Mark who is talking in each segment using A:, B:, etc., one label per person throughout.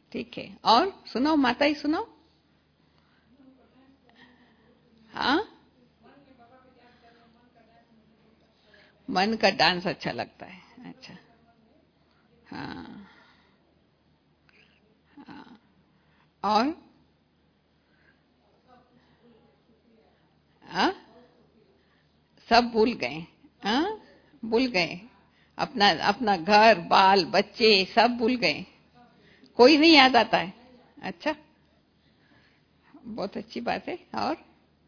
A: ठीक है, और सुनाओ माता ही सुनाओ। हाँ, मन का डांस अच्छा लगता है। अच्छा, हाँ हाँ, और हाँ, सब भूल गए। हाँ, भूल गए, अपना अपना घर बाल बच्चे सब भूल गए, कोई नहीं याद आता है। अच्छा, बहुत अच्छी बात है। और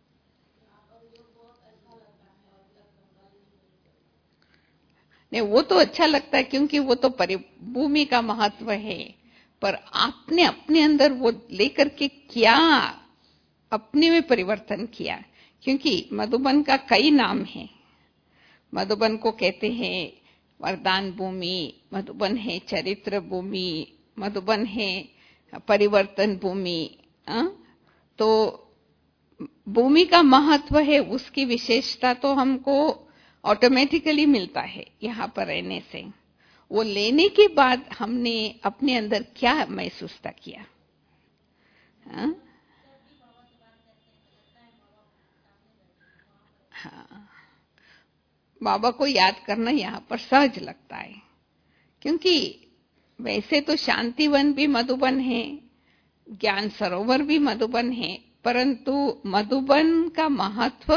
A: नहीं, वो तो अच्छा लगता है क्योंकि वो तो भूमि का महत्व है, पर आपने अपने अंदर वो लेकर के क्या अपने में परिवर्तन किया। क्योंकि मधुबन का कई नाम है। मधुबन को कहते हैं वरदान भूमि, मधुबन है चरित्र भूमि, मधुबन है परिवर्तन भूमि। तो भूमि का महत्व है, उसकी विशेषता तो हमको ऑटोमेटिकली मिलता है यहाँ पर रहने से। वो लेने के बाद हमने अपने अंदर क्या महसूस किया। हाँ, हाँ, बाबा को याद करना यहाँ पर सहज लगता है, क्योंकि वैसे तो शांतिवन भी मधुबन है, ज्ञान सरोवर भी मधुबन है, परंतु मधुबन का महत्व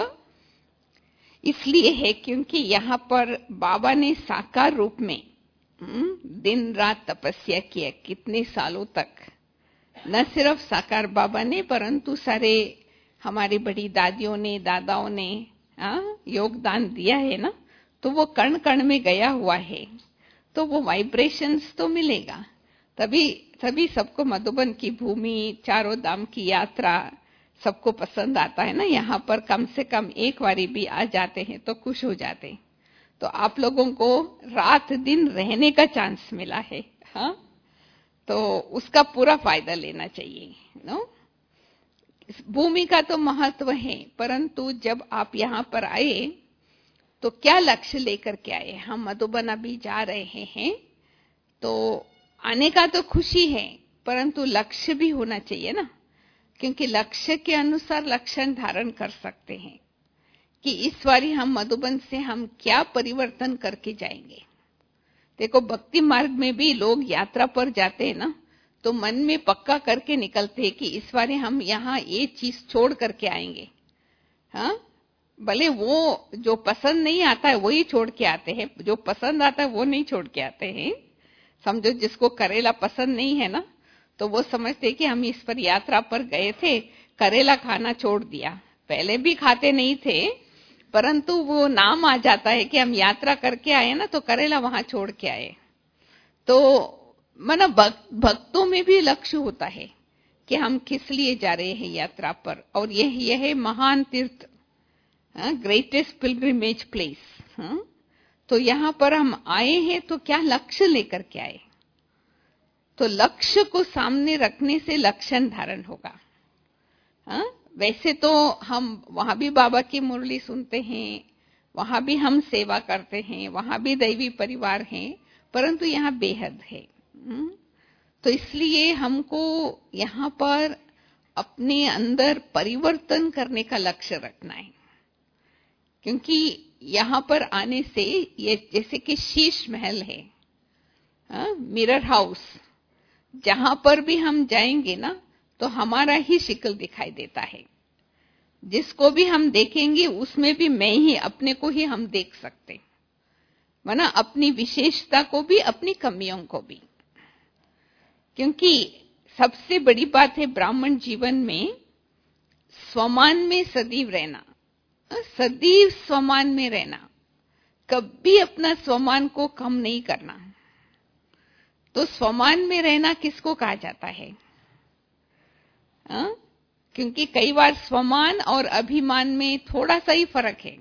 A: इसलिए है क्योंकि यहाँ पर बाबा ने साकार रूप में दिन रात तपस्या की है कितने सालों तक। न सिर्फ साकार बाबा ने, परंतु सारे हमारी बड़ी दादियों ने दादाओं ने योगदान दिया है ना, तो वो कण कण में गया हुआ है, तो वो वाइब्रेशंस तो मिलेगा। तभी तभी सबको मधुबन की भूमि, चारों धाम की यात्रा सबको पसंद आता है ना। यहाँ पर कम से कम एक बारी भी आ जाते हैं तो खुश हो जाते हैं। तो आप लोगों को रात दिन रहने का चांस मिला है, हाँ, तो उसका पूरा फायदा लेना चाहिए नो। भूमि का तो महत्व है, परंतु जब आप यहाँ पर आए तो क्या लक्ष्य लेकर के आए। हम मधुबन अभी जा रहे हैं, तो आने का तो खुशी है, परंतु लक्ष्य भी होना चाहिए ना, क्योंकि लक्ष्य के अनुसार लक्षण धारण कर सकते हैं कि इस बारी हम मधुबन से हम क्या परिवर्तन करके जाएंगे। देखो, भक्ति मार्ग में भी लोग यात्रा पर जाते हैं ना, तो मन में पक्का करके निकलते हैं कि इस बारी हम यहाँ ये चीज छोड़ करके आएंगे। हाँ, भले वो जो पसंद नहीं आता है वही छोड़ के आते हैं, जो पसंद आता है वो नहीं छोड़ के आते हैं। समझो जिसको करेला पसंद नहीं है ना, तो वो समझते कि हम इस पर यात्रा पर गए थे, करेला खाना छोड़ दिया। पहले भी खाते नहीं थे, परंतु वो नाम आ जाता है कि हम यात्रा करके आए ना, तो करेला वहां छोड़ के आए। तो माना भक्तों में भी लक्ष्य होता है कि हम किस लिए जा रहे हैं यात्रा पर, और यह महान तीर्थ, ग्रेटेस्ट पिलग्रिमेज प्लेस। तो यहाँ पर हम आए हैं तो क्या लक्ष्य लेकर के आए। तो लक्ष्य को सामने रखने से लक्षण धारण होगा। वैसे तो हम वहां भी बाबा की मुरली सुनते हैं, वहां भी हम सेवा करते हैं, वहां भी दैवी परिवार है, परंतु यहाँ बेहद है। तो इसलिए हमको यहाँ पर अपने अंदर परिवर्तन करने का लक्ष्य रखना है, क्योंकि यहाँ पर आने से ये जैसे कि शीश महल है, मिरर हाउस, जहां पर भी हम जाएंगे ना तो हमारा ही शिकल दिखाई देता है। जिसको भी हम देखेंगे उसमें भी मैं ही अपने को ही हम देख सकते, माना अपनी विशेषता को भी अपनी कमियों को भी। क्योंकि सबसे बड़ी बात है ब्राह्मण जीवन में स्वमान में सदैव रहना, सदैव स्वमान में रहना, कभी अपना स्वमान को कम नहीं करना। तो स्वमान में रहना किसको कहा जाता है? क्योंकि कई बार स्वमान और अभिमान में थोड़ा सा ही फर्क है।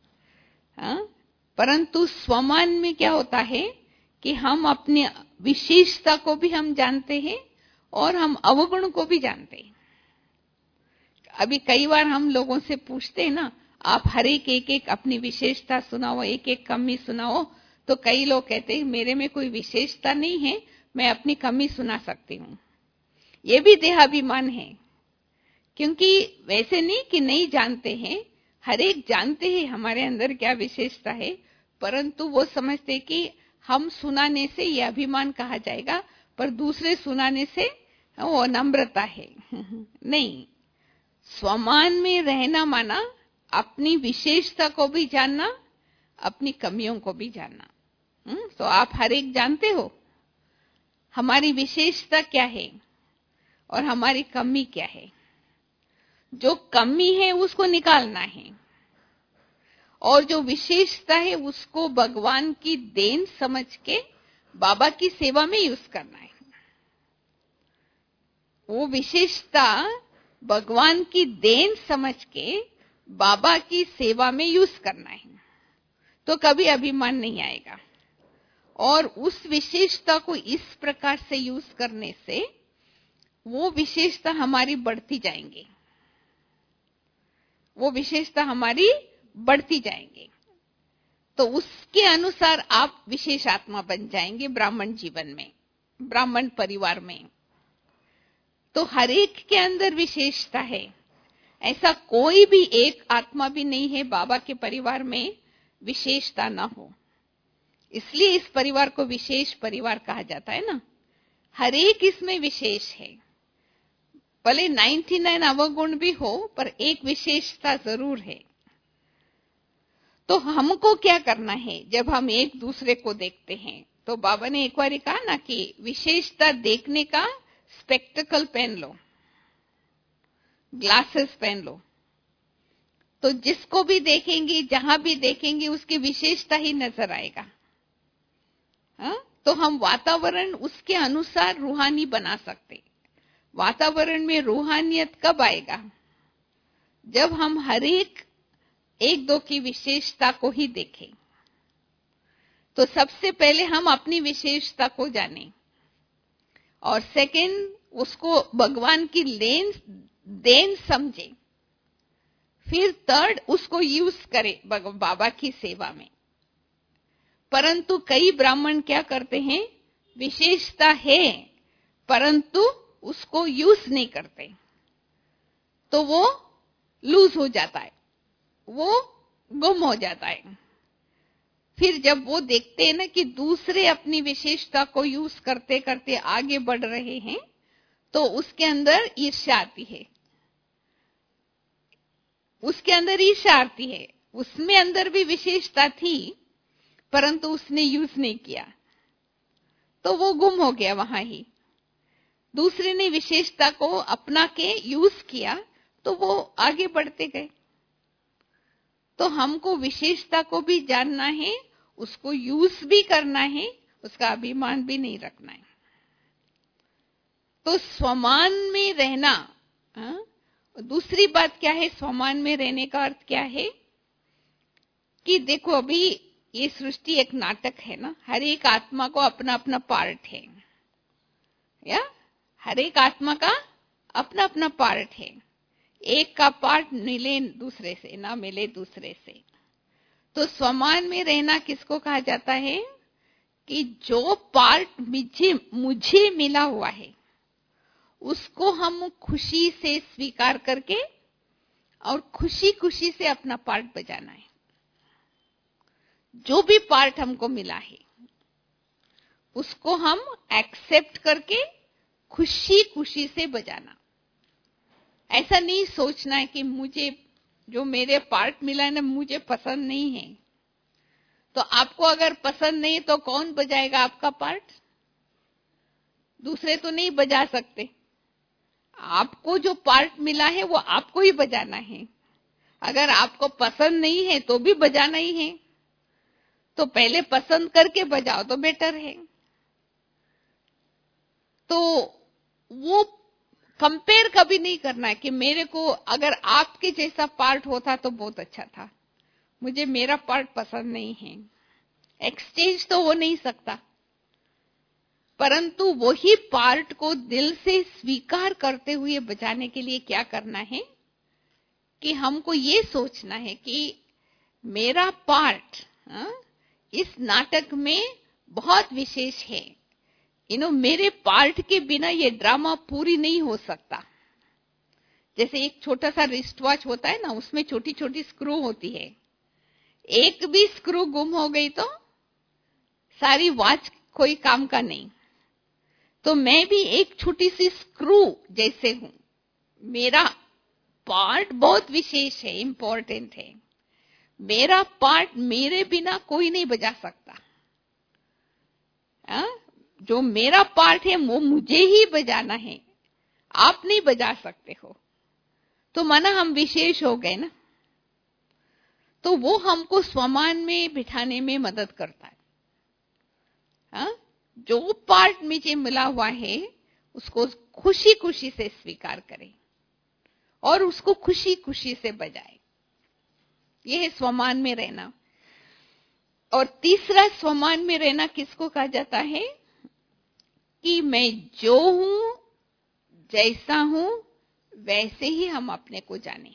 A: परंतु स्वमान में क्या होता है कि हम अपनी विशेषता को भी हम जानते हैं और हम अवगुण को भी जानते हैं। अभी कई बार हम लोगों से पूछते हैं ना, आप हर एक अपनी विशेषता सुनाओ, एक एक कमी सुनाओ, तो कई लोग कहते हैं मेरे में कोई विशेषता नहीं है, मैं अपनी कमी सुना सकती हूँ। ये भी देहाभिमान है, क्योंकि वैसे नहीं कि नहीं जानते हैं, हर एक जानते हैं हमारे अंदर क्या विशेषता है, परंतु वो समझते कि हम सुनाने से ये अभिमान कहा जाएगा, पर दूसरे सुनाने से वो नम्रता है। नहीं, स्वमान में रहना माना अपनी विशेषता को भी जानना, अपनी कमियों को भी जानना। तो आप हर एक जानते हो हमारी विशेषता क्या है और हमारी कमी क्या है। जो कमी है उसको निकालना है, और जो विशेषता है उसको भगवान की देन समझ के बाबा की सेवा में यूज करना है। वो विशेषता भगवान की देन समझ के बाबा की सेवा में यूज करना है, तो कभी अभिमान नहीं आएगा। और उस विशेषता को इस प्रकार से यूज करने से वो विशेषता हमारी बढ़ती जाएंगे, वो विशेषता हमारी बढ़ती जाएंगे। तो उसके अनुसार आप विशेष आत्मा बन जाएंगे ब्राह्मण जीवन में, ब्राह्मण परिवार में। तो हर एक के अंदर विशेषता है, ऐसा कोई भी एक आत्मा भी नहीं है बाबा के परिवार में विशेषता ना हो। इसलिए इस परिवार को विशेष परिवार कहा जाता है ना। हर एक इसमें विशेष है, भले 99 अवगुण भी हो, पर एक विशेषता जरूर है। तो हमको क्या करना है जब हम एक दूसरे को देखते हैं? तो बाबा ने एक बार कहा ना कि विशेषता देखने का स्पेक्टिकल पहन लो, ग्लासेस पहन लो, तो जिसको भी देखेंगे, जहां भी देखेंगे, उसकी विशेषता ही नजर आएगा। तो हम वातावरण उसके अनुसार रूहानी बना सकते। वातावरण में रूहानियत कब आएगा? जब हम हर एक दो की विशेषता को ही देखें। तो सबसे पहले हम अपनी विशेषता को जानें, और सेकंड उसको भगवान की देन समझे, फिर थर्ड उसको यूज करे बाबा की सेवा में। परंतु कई ब्राह्मण क्या करते हैं, विशेषता है परंतु उसको यूज नहीं करते, तो वो लूज हो जाता है, वो गुम हो जाता है। फिर जब वो देखते हैं ना कि दूसरे अपनी विशेषता को यूज करते करते आगे बढ़ रहे हैं, तो उसके अंदर ईर्ष्या आती है, उसके अंदर ईर्ष्या आती है। उसमें अंदर भी विशेषता थी परंतु उसने यूज नहीं किया, तो वो गुम हो गया वहां ही। दूसरे ने विशेषता को अपना के यूज किया, तो वो आगे बढ़ते गए। तो हमको विशेषता को भी जानना है, उसको यूज भी करना है, उसका अभिमान भी नहीं रखना है। तो स्वमान में रहना। दूसरी बात क्या है, स्वमान में रहने का अर्थ क्या है कि देखो, अभी ये सृष्टि एक नाटक है ना। हर एक आत्मा को अपना अपना पार्ट है, या हर एक आत्मा का अपना अपना पार्ट है। एक का पार्ट मिले दूसरे से, ना मिले दूसरे से। तो स्वमान में रहना किसको कहा जाता है कि जो पार्ट मुझे मिला हुआ है उसको हम खुशी से स्वीकार करके और खुशी खुशी से अपना पार्ट बजाना है। जो भी पार्ट हमको मिला है उसको हम एक्सेप्ट करके खुशी खुशी से बजाना। ऐसा नहीं सोचना है कि मुझे जो मेरे पार्ट मिला है ना, मुझे पसंद नहीं है। तो आपको अगर पसंद नहीं तो कौन बजाएगा आपका पार्ट? दूसरे तो नहीं बजा सकते। आपको जो पार्ट मिला है वो आपको ही बजाना है। अगर आपको पसंद नहीं है तो भी बजाना ही है, तो पहले पसंद करके बजाओ तो बेटर है। तो वो कंपेयर कभी नहीं करना है कि मेरे को अगर आपके जैसा पार्ट होता तो बहुत अच्छा था, मुझे मेरा पार्ट पसंद नहीं है। एक्सचेंज तो हो नहीं सकता, परंतु वही पार्ट को दिल से स्वीकार करते हुए बजाने के लिए क्या करना है कि हमको ये सोचना है कि मेरा पार्ट इस नाटक में बहुत विशेष है। मेरे पार्ट के बिना ये ड्रामा पूरी नहीं हो सकता। जैसे एक छोटा सा रिस्ट वॉच होता है ना, उसमें छोटी छोटी स्क्रू होती है, एक भी स्क्रू गुम हो गई तो सारी वॉच कोई काम का नहीं। तो मैं भी एक छोटी सी स्क्रू जैसे हूं। मेरा पार्ट बहुत विशेष है, इंपॉर्टेंट है। मेरा पार्ट मेरे बिना कोई नहीं बजा सकता। जो मेरा पार्ट है वो मुझे ही बजाना है, आप नहीं बजा सकते हो। तो माना हम विशेष हो गए ना, तो वो हमको स्वमान में बिठाने में मदद करता है। जो पार्ट मुझे मिला हुआ है उसको खुशी खुशी से स्वीकार करें और उसको खुशी खुशी से बजाए। यह है स्वमान में रहना। और तीसरा स्वमान में रहना किसको कहा जाता है? कि मैं जो हूं, जैसा हूं, वैसे ही हम अपने को जाने,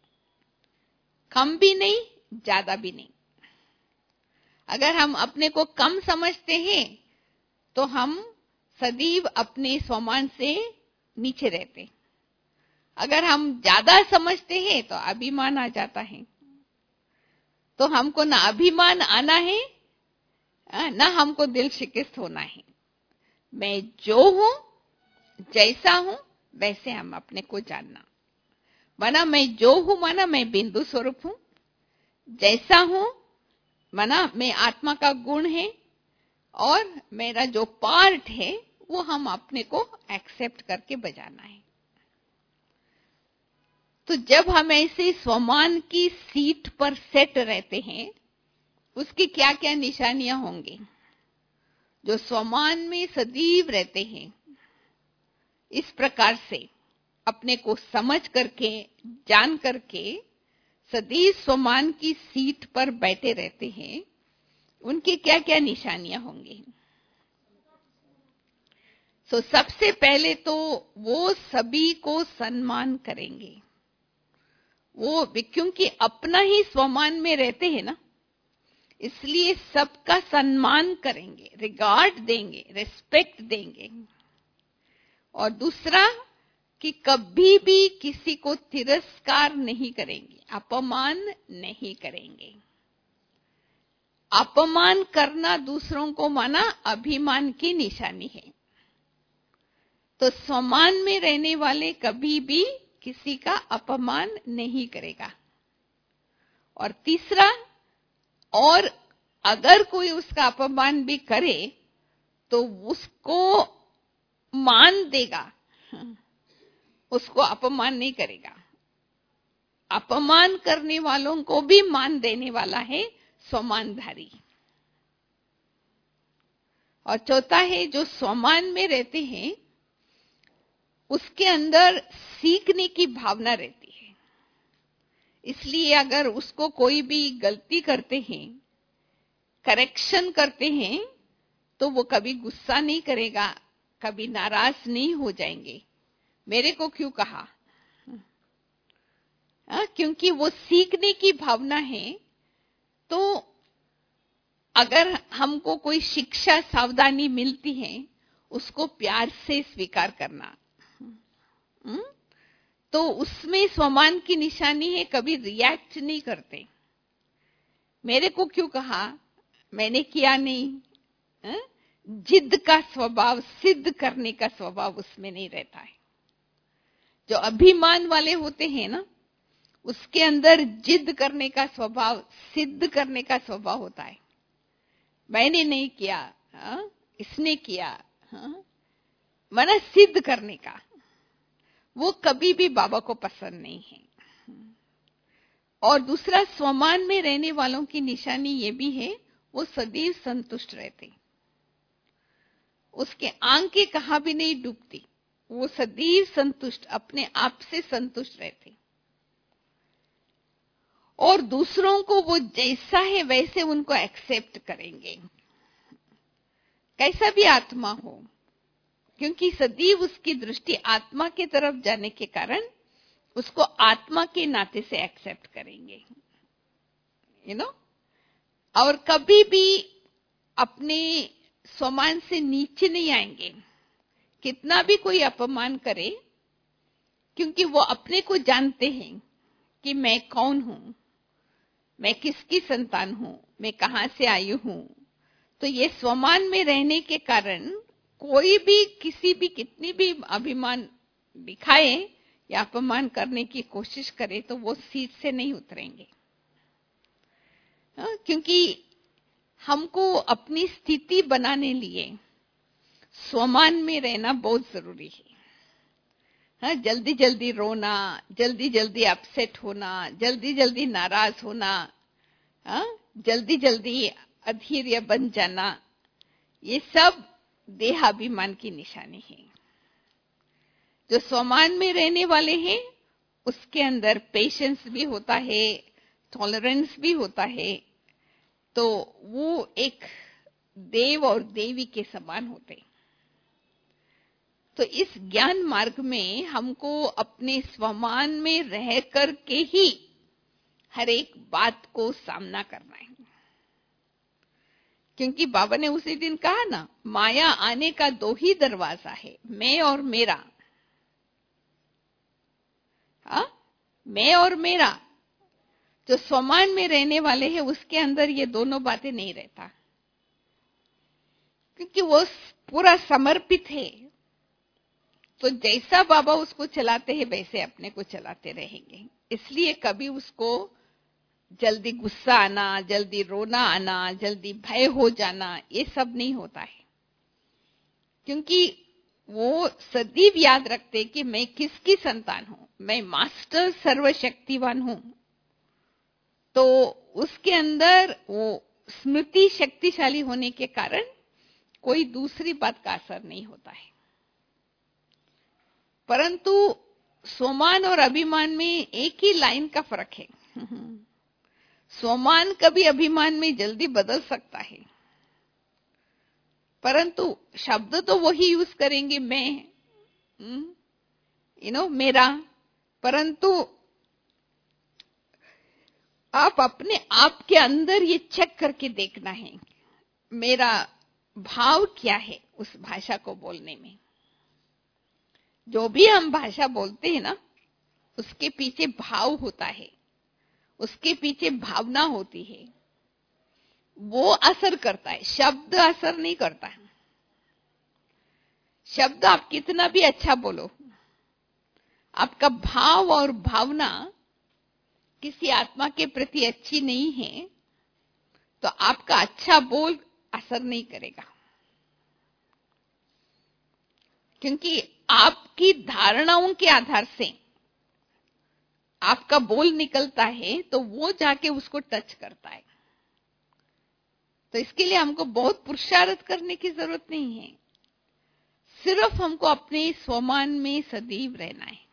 A: कम भी नहीं, ज्यादा भी नहीं। अगर हम अपने को कम समझते हैं तो हम सदैव अपने स्वमान से नीचे रहते। अगर हम ज्यादा समझते हैं तो अभिमान आ जाता है। तो हमको ना अभिमान आना है, ना हमको दिल शिकस्त होना है। मैं जो हूं, जैसा हूं, वैसे हम अपने को जानना। माना मैं जो हूं, माना मैं बिंदु स्वरूप हूं। जैसा हूं माना मैं आत्मा का गुण है, और मेरा जो पार्ट है वो हम अपने को एक्सेप्ट करके बजाना है। तो जब हम ऐसे स्वमान की सीट पर सेट रहते हैं, उसकी क्या क्या निशानियां होंगी? जो स्वमान में सदैव रहते हैं, इस प्रकार से अपने को समझ करके, जान करके सदैव स्वमान की सीट पर बैठे रहते हैं, उनकी क्या क्या निशानियां होंगी? तो सबसे पहले तो वो सभी को सम्मान करेंगे। वो क्योंकि अपना ही स्वमान में रहते हैं ना, इसलिए सबका सम्मान करेंगे, रिगार्ड देंगे, रिस्पेक्ट देंगे। और दूसरा कि कभी भी किसी को तिरस्कार नहीं करेंगे, अपमान नहीं करेंगे। अपमान करना दूसरों को माना अभिमान की निशानी है। तो स्वमान में रहने वाले कभी भी किसी का अपमान नहीं करेगा। और तीसरा, और अगर कोई उसका अपमान भी करे तो उसको मान देगा, उसको अपमान नहीं करेगा। अपमान करने वालों को भी मान देने वाला है स्वमानधारी। और चौथा है, जो स्वमान में रहते हैं उसके अंदर सीखने की भावना रहती है। इसलिए अगर उसको कोई भी गलती करते हैं, करेक्शन करते हैं, तो वो कभी गुस्सा नहीं करेगा, कभी नाराज नहीं हो जाएंगे, मेरे को क्यों कहा? क्योंकि वो सीखने की भावना है। तो अगर हमको कोई शिक्षा, सावधानी मिलती है, उसको प्यार से स्वीकार करना। तो उसमें स्वमान की निशानी है, कभी रिएक्ट नहीं करते। मेरे को क्यों कहा, मैंने किया नहीं। जिद का स्वभाव, सिद्ध करने का स्वभाव उसमें नहीं रहता है। जो अभिमान वाले होते हैं ना, उसके अंदर जिद करने का स्वभाव, सिद्ध करने का स्वभाव होता है। मैंने नहीं किया, इसने किया, माना सिद्ध करने का। वो कभी भी बाबा को पसंद नहीं है। और दूसरा, स्वमान में रहने वालों की निशानी ये भी है, वो सदैव संतुष्ट रहते। उसके आंखें कहाँ भी नहीं डूबती, वो सदैव संतुष्ट, अपने आप से संतुष्ट रहते। और दूसरों को वो जैसा है वैसे उनको एक्सेप्ट करेंगे, कैसा भी आत्मा हो, क्योंकि सदैव उसकी दृष्टि आत्मा की तरफ जाने के कारण उसको आत्मा के नाते से एक्सेप्ट करेंगे। और कभी भी अपने स्वमान से नीचे नहीं आएंगे, कितना भी कोई अपमान करे, क्योंकि वो अपने को जानते हैं कि मैं कौन हूं, मैं किसकी संतान हूं, मैं कहां से आई हूं। तो ये स्वमान में रहने के कारण कोई भी किसी भी कितनी भी अभिमान दिखाए या अपमान करने की कोशिश करे तो वो सीट से नहीं उतरेंगे। क्योंकि हमको अपनी स्थिति बनाने लिए स्वमान में रहना बहुत जरूरी है। जल्दी जल्दी रोना, जल्दी जल्दी अपसेट होना, जल्दी जल्दी नाराज होना, जल्दी जल्दी अधीर बन जाना, ये सब देहाभिमान की निशानी है। जो स्वमान में रहने वाले हैं उसके अंदर पेशेंस भी होता है, टॉलरेंस भी होता है, तो वो एक देव और देवी के समान होते। तो इस ज्ञान मार्ग में हमको अपने स्वमान में रह करके ही हर एक बात को सामना करना है। क्योंकि बाबा ने उसी दिन कहा ना, माया आने का दो ही दरवाजा है, मैं और मेरा। मैं और मेरा। जो स्वमान में रहने वाले हैं उसके अंदर ये दोनों बातें नहीं रहता, क्योंकि वो पूरा समर्पित है। तो जैसा बाबा उसको चलाते हैं वैसे अपने को चलाते रहेंगे। इसलिए कभी उसको जल्दी गुस्सा आना, जल्दी रोना आना, जल्दी भय हो जाना, ये सब नहीं होता है। क्योंकि वो सदैव याद रखते कि मैं किसकी संतान हूं, मैं मास्टर सर्वशक्तिवान हूं। तो उसके अंदर वो स्मृति शक्तिशाली होने के कारण कोई दूसरी बात का असर नहीं होता है। परंतु स्वमान और अभिमान में एक ही लाइन का फर्क है। स्वमान कभी अभिमान में जल्दी बदल सकता है, परंतु शब्द तो वही यूज करेंगे, मैं, मेरा। परंतु आप अपने आप के अंदर ये चेक करके देखना है, मेरा भाव क्या है उस भाषा को बोलने में। जो भी हम भाषा बोलते हैं ना, उसके पीछे भाव होता है, उसके पीछे भावना होती है, वो असर करता है। शब्द असर नहीं करता है। शब्द आप कितना भी अच्छा बोलो, आपका भाव और भावना किसी आत्मा के प्रति अच्छी नहीं है तो आपका अच्छा बोल असर नहीं करेगा। क्योंकि आपकी धारणाओं के आधार से आपका बोल निकलता है तो वो जाके उसको टच करता है। तो इसके लिए हमको बहुत पुरुषार्थ करने की जरूरत नहीं है, सिर्फ हमको अपने स्वमान में सदैव रहना है।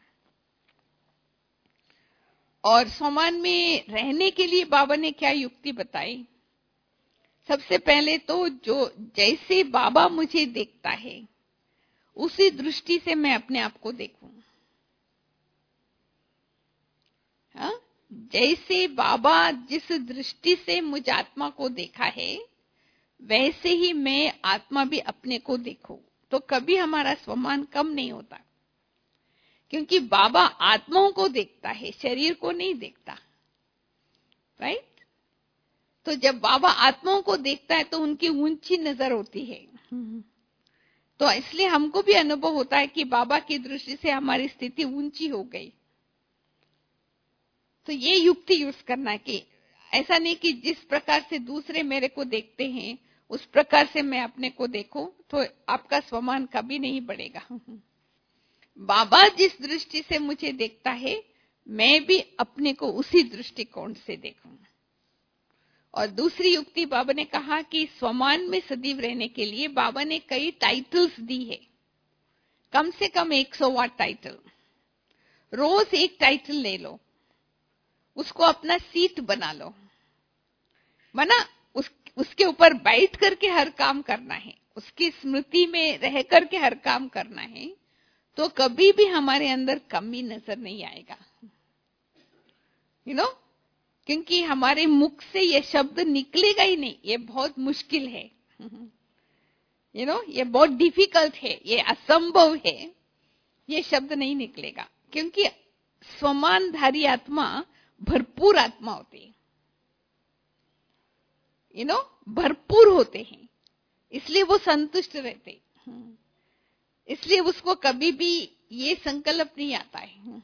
A: और स्वमान में रहने के लिए बाबा ने क्या युक्ति बताई? सबसे पहले तो जो जैसे बाबा मुझे देखता है उसी दृष्टि से मैं अपने आप को देखूं। जैसे बाबा जिस दृष्टि से मुझ आत्मा को देखा है वैसे ही मैं आत्मा भी अपने को देखूं, तो कभी हमारा स्वमान कम नहीं होता। क्योंकि बाबा आत्माओं को देखता है, शरीर को नहीं देखता, राइट? तो जब बाबा आत्माओं को देखता है तो उनकी ऊंची नजर होती है। तो इसलिए हमको भी अनुभव होता है कि बाबा की दृष्टि से हमारी स्थिति ऊंची हो गई। तो ये युक्ति यूज करना है कि ऐसा नहीं कि जिस प्रकार से दूसरे मेरे को देखते हैं उस प्रकार से मैं अपने को देखूं, तो आपका स्वमान कभी नहीं बढ़ेगा। बाबा जिस दृष्टि से मुझे देखता है मैं भी अपने को उसी दृष्टिकोण से देखूं। और दूसरी युक्ति बाबा ने कहा कि स्वमान में सदैव रहने के लिए बाबा ने कई टाइटल्स दी है, कम से कम 108 टाइटल। रोज एक टाइटल ले लो, उसको अपना सीट बना लो, माना उसके ऊपर बैठ करके हर काम करना है, उसकी स्मृति में रह करके हर काम करना है, तो कभी भी हमारे अंदर कमी नजर नहीं आएगा। क्योंकि हमारे मुख से ये शब्द निकलेगा ही नहीं, ये बहुत मुश्किल है। ये बहुत डिफिकल्ट है, ये असंभव है, ये शब्द नहीं निकलेगा, क्योंकि स्वमानधारी आत्मा भरपूर आत्मा होती है, भरपूर होते हैं, इसलिए वो संतुष्ट रहते, इसलिए उसको कभी भी ये संकल्प नहीं आता है,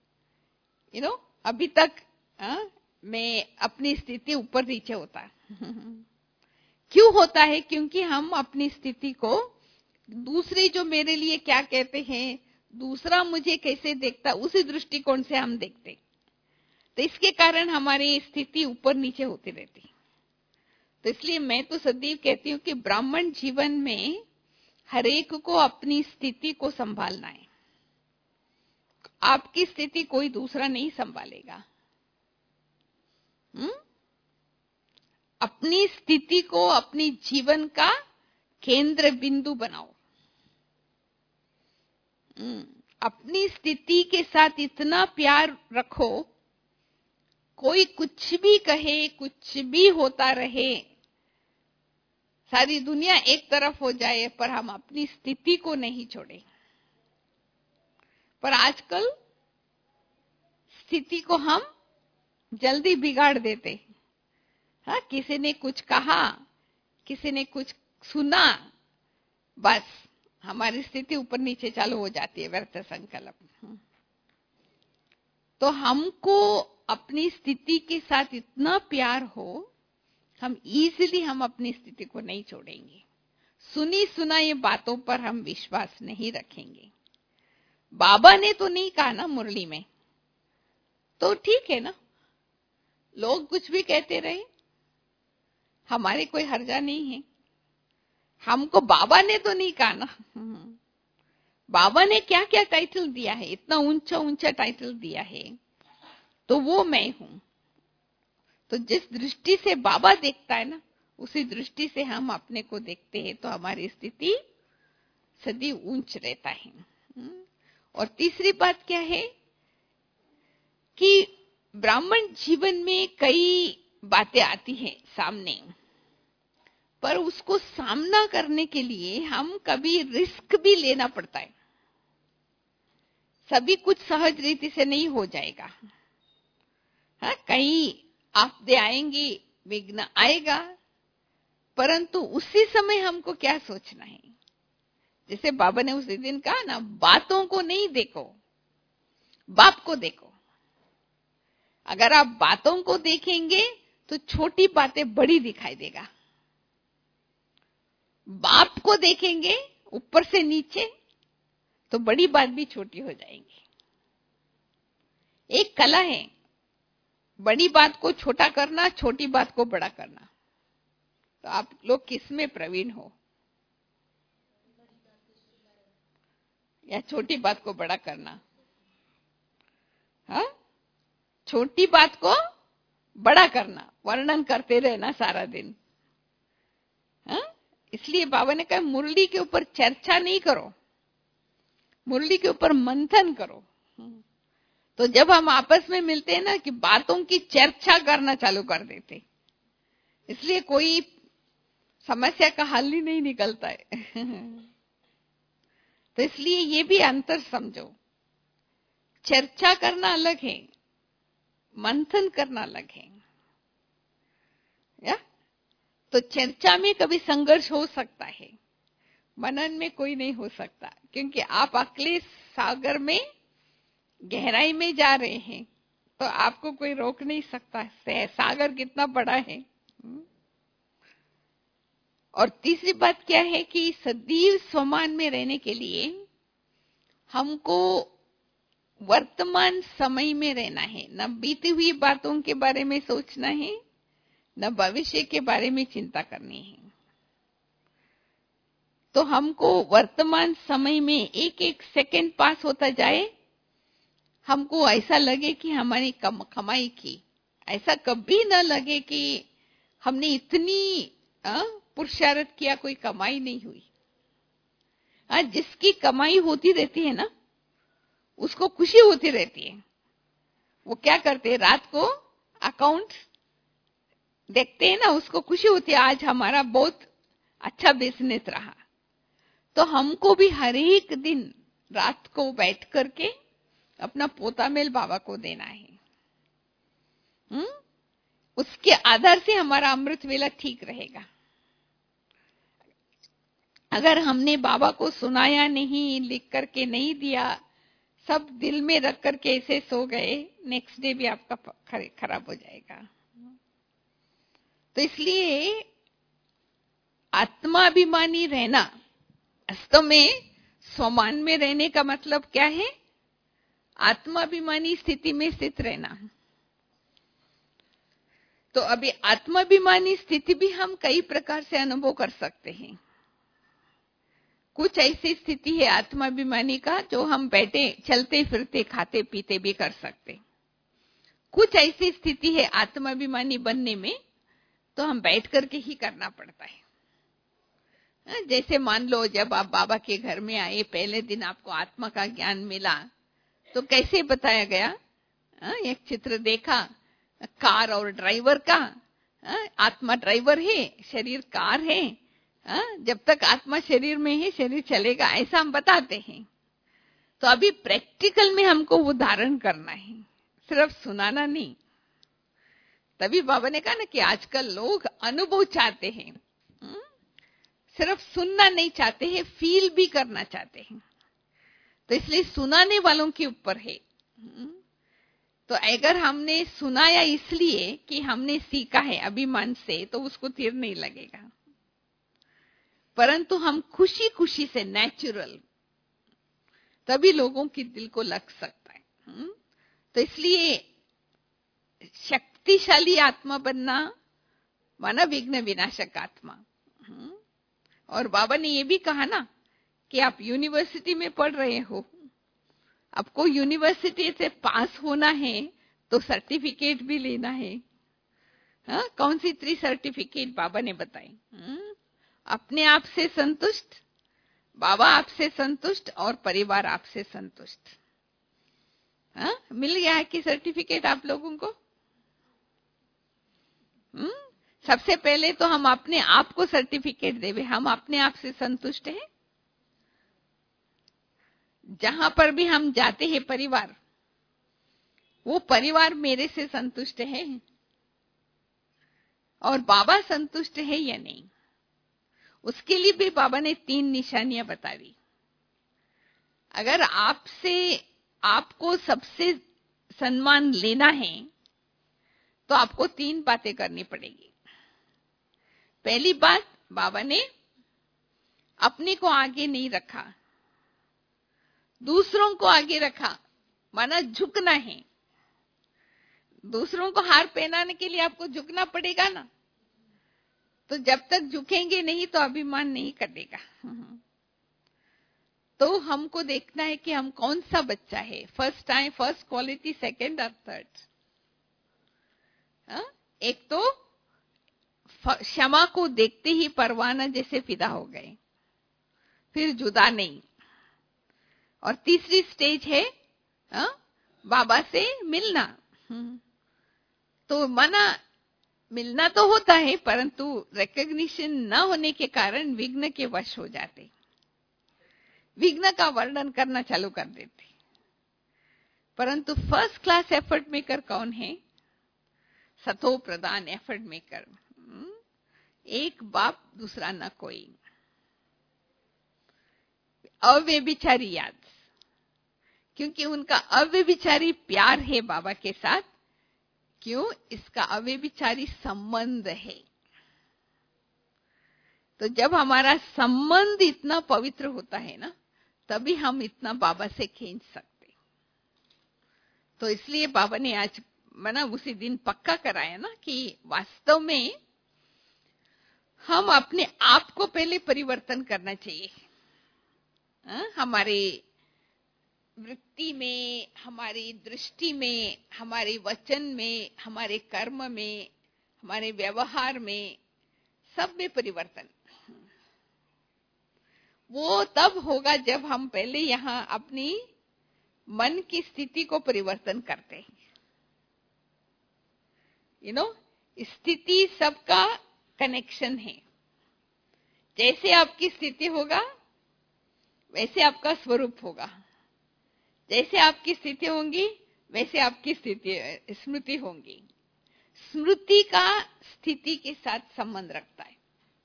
A: अभी तक मैं अपनी स्थिति ऊपर नीचे होता है। क्यों होता है? क्योंकि हम अपनी स्थिति को दूसरे जो मेरे लिए क्या कहते हैं, दूसरा मुझे कैसे देखता, उसी दृष्टिकोण से हम देखते, तो इसके कारण हमारी स्थिति ऊपर नीचे होती रहती। तो इसलिए मैं तो सदैव कहती हूँ कि ब्राह्मण जीवन में हर एक को अपनी स्थिति को संभालना है। आपकी स्थिति कोई दूसरा नहीं संभालेगा। अपनी स्थिति को अपनी जीवन का केंद्र बिंदु बनाओ। अपनी स्थिति के साथ इतना प्यार रखो, कोई कुछ भी कहे, कुछ भी होता रहे, सारी दुनिया एक तरफ हो जाए, पर हम अपनी स्थिति को नहीं छोड़े। पर आजकल स्थिति को हम जल्दी बिगाड़ देते। हाँ, किसी ने कुछ कहा, किसी ने कुछ सुना, बस हमारी स्थिति ऊपर नीचे चालू हो जाती है, व्यर्थ संकल्प। तो हमको अपनी स्थिति के साथ इतना प्यार हो, हम इजीली हम अपनी स्थिति को नहीं छोड़ेंगे। सुनी सुनाई बातों पर हम विश्वास नहीं रखेंगे। बाबा ने तो नहीं कहा ना मुरली में, तो ठीक है ना, लोग कुछ भी कहते रहे, हमारे कोई हर्जा नहीं है। हमको बाबा ने तो नहीं कहा ना। बाबा ने क्या क्या टाइटल दिया है, इतना ऊंचा ऊंचा टाइटल दिया है, तो वो मैं हूं। तो जिस दृष्टि से बाबा देखता है ना, उसी दृष्टि से हम अपने को देखते हैं, तो हमारी स्थिति सदैव ऊंच रहता है। और तीसरी बात क्या है कि ब्राह्मण जीवन में कई बातें आती हैं सामने, पर उसको सामना करने के लिए हम कभी रिस्क भी लेना पड़ता है। सभी कुछ सहज रीति से नहीं हो जाएगा। हाँ, कहीं आपदे आएंगी, विघ्न आएगा, परंतु उसी समय हमको क्या सोचना है, जैसे बाबा ने उस दिन कहा ना, बातों को नहीं देखो, बाप को देखो। अगर आप बातों को देखेंगे तो छोटी बातें बड़ी दिखाई देगा, बाप को देखेंगे ऊपर से नीचे तो बड़ी बात भी छोटी हो जाएंगी। एक कला है, बड़ी बात को छोटा करना, छोटी बात को बड़ा करना। तो आप लोग किस में प्रवीण हो? या छोटी बात को बड़ा करना? हाँ, छोटी बात को बड़ा करना, वर्णन करते रहना सारा दिन। हाँ, इसलिए बाबा ने कहा मुरली के ऊपर चर्चा नहीं करो, मुरली के ऊपर मंथन करो। तो जब हम आपस में मिलते हैं ना, कि बातों की चर्चा करना चालू कर देते, इसलिए कोई समस्या का हल ही नहीं निकलता है। तो इसलिए ये भी अंतर समझो, चर्चा करना अलग है, मंथन करना अलग है। या तो चर्चा में कभी संघर्ष हो सकता है, मनन में कोई नहीं हो सकता, क्योंकि आप अकेले सागर में गहराई में जा रहे हैं, तो आपको कोई रोक नहीं सकता। सागर कितना बड़ा है। और तीसरी बात क्या है कि सदैव स्वमान में रहने के लिए हमको वर्तमान समय में रहना है, न बीती हुई बातों के बारे में सोचना है, न भविष्य के बारे में चिंता करनी है। तो हमको वर्तमान समय में एक एक सेकंड पास होता जाए, हमको ऐसा लगे कि हमारी कमाई की, ऐसा कभी न लगे कि हमने इतनी पुरुषार्थ किया, कोई कमाई नहीं हुई। जिसकी कमाई होती रहती है ना, उसको खुशी होती रहती है। वो क्या करते हैं, रात को अकाउंट देखते हैं ना, उसको खुशी होती है, आज हमारा बहुत अच्छा बिजनेस रहा, तो हमको भी हर एक दिन रात को बैठ करके अपना पोता मेल बाबा को देना है। उसके आधार से हमारा अमृत वेला ठीक रहेगा। अगर हमने बाबा को सुनाया नहीं, लिख करके नहीं दिया, सब दिल में रख करके ऐसे सो गए, नेक्स्ट डे भी आपका खराब हो जाएगा। तो इसलिए आत्माभिमानी रहना, वास्तव में स्वमान में रहने का मतलब क्या है? आत्माभिमानी स्थिति में स्थित रहना। तो अभी आत्माभिमानी स्थिति भी हम कई प्रकार से अनुभव कर सकते हैं। कुछ ऐसी स्थिति है आत्माभिमानी का जो हम बैठे चलते फिरते खाते पीते भी कर सकते। कुछ ऐसी स्थिति है आत्माभिमानी बनने में तो हम बैठ करके ही करना पड़ता है। जैसे मान लो जब आप बाबा के घर में आए, पहले दिन आपको आत्मा का ज्ञान मिला, तो कैसे बताया गया? एक चित्र देखा कार और ड्राइवर का। आत्मा ड्राइवर है, शरीर कार है। जब तक आत्मा शरीर में है शरीर चलेगा, ऐसा हम बताते हैं। तो अभी प्रैक्टिकल में हमको वो धारण करना है, सिर्फ सुनाना नहीं। तभी बाबा ने कहा ना कि आजकल लोग अनुभव चाहते हैं, सिर्फ सुनना नहीं चाहते हैं, फील भी करना चाहते हैं। तो इसलिए सुनाने वालों के ऊपर है। तो अगर हमने सुनाया इसलिए कि हमने सीखा है अभिमान से, तो उसको तीर नहीं लगेगा। परंतु हम खुशी खुशी से नेचुरल, तभी लोगों की दिल को लग सकता है। तो इसलिए शक्तिशाली आत्मा बनना माना विघ्न विनाशक आत्मा। और बाबा ने ये भी कहा ना कि आप यूनिवर्सिटी में पढ़ रहे हो, आपको यूनिवर्सिटी से पास होना है तो सर्टिफिकेट भी लेना है। कौन सी 3 सर्टिफिकेट बाबा ने बताई? अपने आप से संतुष्ट, बाबा आपसे संतुष्ट और परिवार आपसे संतुष्ट। मिल गया है कि सर्टिफिकेट आप लोगों को? सबसे पहले तो हम अपने आप को सर्टिफिकेट देवे, हम अपने आप से संतुष्ट हैं। जहां पर भी हम जाते हैं परिवार, वो परिवार मेरे से संतुष्ट है और बाबा संतुष्ट है या नहीं, उसके लिए भी बाबा ने 3 निशानियां बता दी। अगर आपको सबसे सम्मान लेना है तो आपको 3 बातें करनी पड़ेगी। पहली बात, बाबा ने अपने को आगे नहीं रखा, दूसरों को आगे रखा, माना झुकना है। दूसरों को हार पहनाने के लिए आपको झुकना पड़ेगा ना, तो जब तक झुकेंगे नहीं तो अभिमान नहीं कटेगा। तो हमको देखना है कि हम कौन सा बच्चा है, first time, first quality, second और थर्ड। एक तो क्षमा को देखते ही परवाना जैसे फिदा हो गए, फिर जुदा नहीं। और तीसरी स्टेज है बाबा से मिलना। तो माना मिलना तो होता है, परंतु रिकॉग्निशन न होने के कारण विघ्न के वश हो जाते, विघ्न का वर्णन करना चालू कर देते। परंतु फर्स्ट क्लास एफर्ट मेकर कौन है? सतो प्रदान एफर्ट मेकर, एक बाप दूसरा न कोई, अव्यभिचारी याद, क्योंकि उनका अव्यभिचारी प्यार है बाबा के साथ। क्यों? इसका अव्यभिचारी संबंध है। तो जब हमारा संबंध इतना पवित्र होता है ना, तभी हम इतना बाबा से खींच सकते। तो इसलिए बाबा ने आज मना उसी दिन पक्का कराया ना कि वास्तव में हम अपने आप को पहले परिवर्तन करना चाहिए। हमारे वृत्ति में, हमारी दृष्टि में, हमारे वचन में, हमारे कर्म में, हमारे व्यवहार में, सब में परिवर्तन। वो तब होगा जब हम पहले यहाँ अपनी मन की स्थिति को परिवर्तन करते हैं। स्थिति सबका कनेक्शन है। जैसे आपकी स्थिति होगा वैसे आपका स्वरूप होगा। जैसे आपकी स्थिति होंगी वैसे आपकी स्मृति होंगी। स्मृति का स्थिति के साथ संबंध रखता है।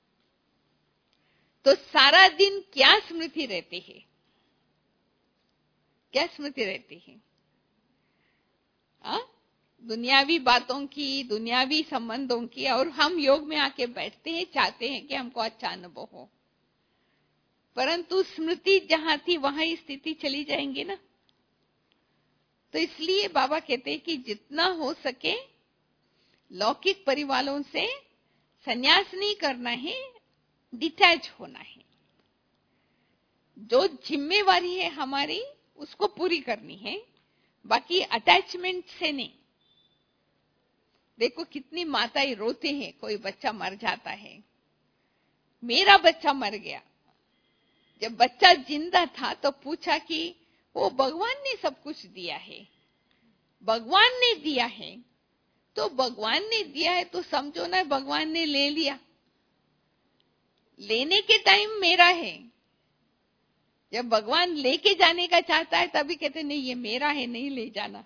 A: तो सारा दिन क्या स्मृति रहती है? क्या स्मृति रहती है? दुनियावी बातों की, दुनियावी संबंधों की। और हम योग में आके बैठते हैं, चाहते हैं कि हमको अच्छा अनुभव हो, परंतु स्मृति जहां थी वहां ही स्थिति चली जाएंगी ना। तो इसलिए बाबा कहते हैं कि जितना हो सके लौकिक परिवारों से संन्यास नहीं करना है, डिटैच होना है। जो जिम्मेवारी है हमारी उसको पूरी करनी है, बाकी अटैचमेंट से नहीं। देखो कितनी माताएं रोते हैं, कोई बच्चा मर जाता है, मेरा बच्चा मर गया। जब बच्चा जिंदा था तो पूछा कि वो भगवान ने सब कुछ दिया है, भगवान ने दिया है, तो भगवान ने दिया है तो समझो ना भगवान ने ले लिया। लेने के टाइम मेरा है, जब भगवान लेके जाने का चाहता है तभी कहते नहीं ये मेरा है, नहीं ले जाना।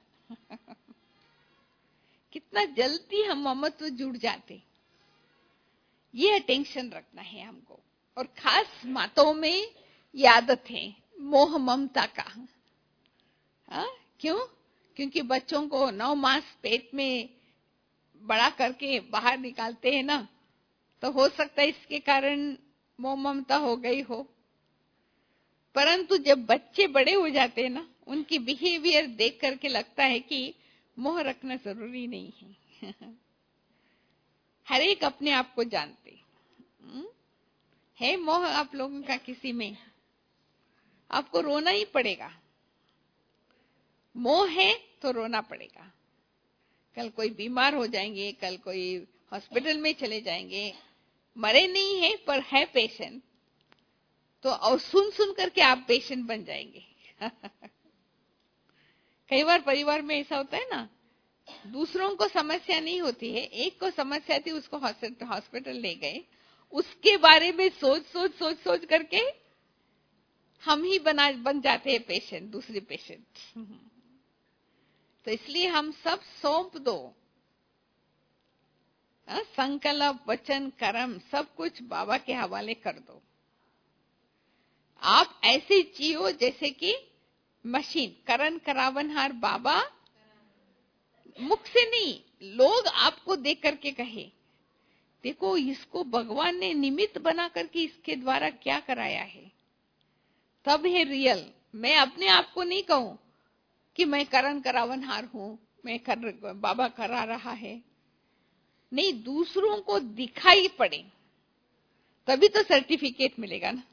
A: कितना जल्दी हम ममत्व जुड़ जाते, ये अटेंशन रखना है हमको। और खास माताओं में ये आदत है मोह ममता का। क्यों? क्योंकि बच्चों को 9 मास पेट में बड़ा करके बाहर निकालते हैं ना, तो हो सकता है इसके कारण मोह ममता हो गई हो। परंतु जब बच्चे बड़े हो जाते हैं ना, उनकी बिहेवियर देख करके लगता है कि मोह रखना जरूरी नहीं है। हर एक अपने आप को जानते है। मोह आप लोगों का किसी में, आपको रोना ही पड़ेगा। मोह है तो रोना पड़ेगा। कल कोई बीमार हो जाएंगे, कल कोई हॉस्पिटल में चले जाएंगे, मरे नहीं है पर है पेशेंट, तो और सुन सुन करके आप पेशेंट बन जाएंगे। कई बार परिवार में ऐसा होता है ना, दूसरों को समस्या नहीं होती है, एक को समस्या थी, उसको हॉस्पिटल ले गए, उसके बारे में सोच करके हम ही बन जाते हैं पेशेंट, दूसरे पेशेंट। तो इसलिए हम सब सौंप दो, संकल्प वचन कर्म सब कुछ बाबा के हवाले कर दो। आप ऐसे जियो जैसे कि मशीन। करण करावनहार बाबा मुख से नहीं, लोग आपको देख करके कहे देखो इसको भगवान ने निमित्त बना करके इसके द्वारा क्या कराया है, तब है रियल। मैं अपने आप को नहीं कहूं कि मैं करण करावनहार हूं, बाबा करा रहा है, नहीं, दूसरों को दिखाई पड़े तभी तो सर्टिफिकेट मिलेगा ना।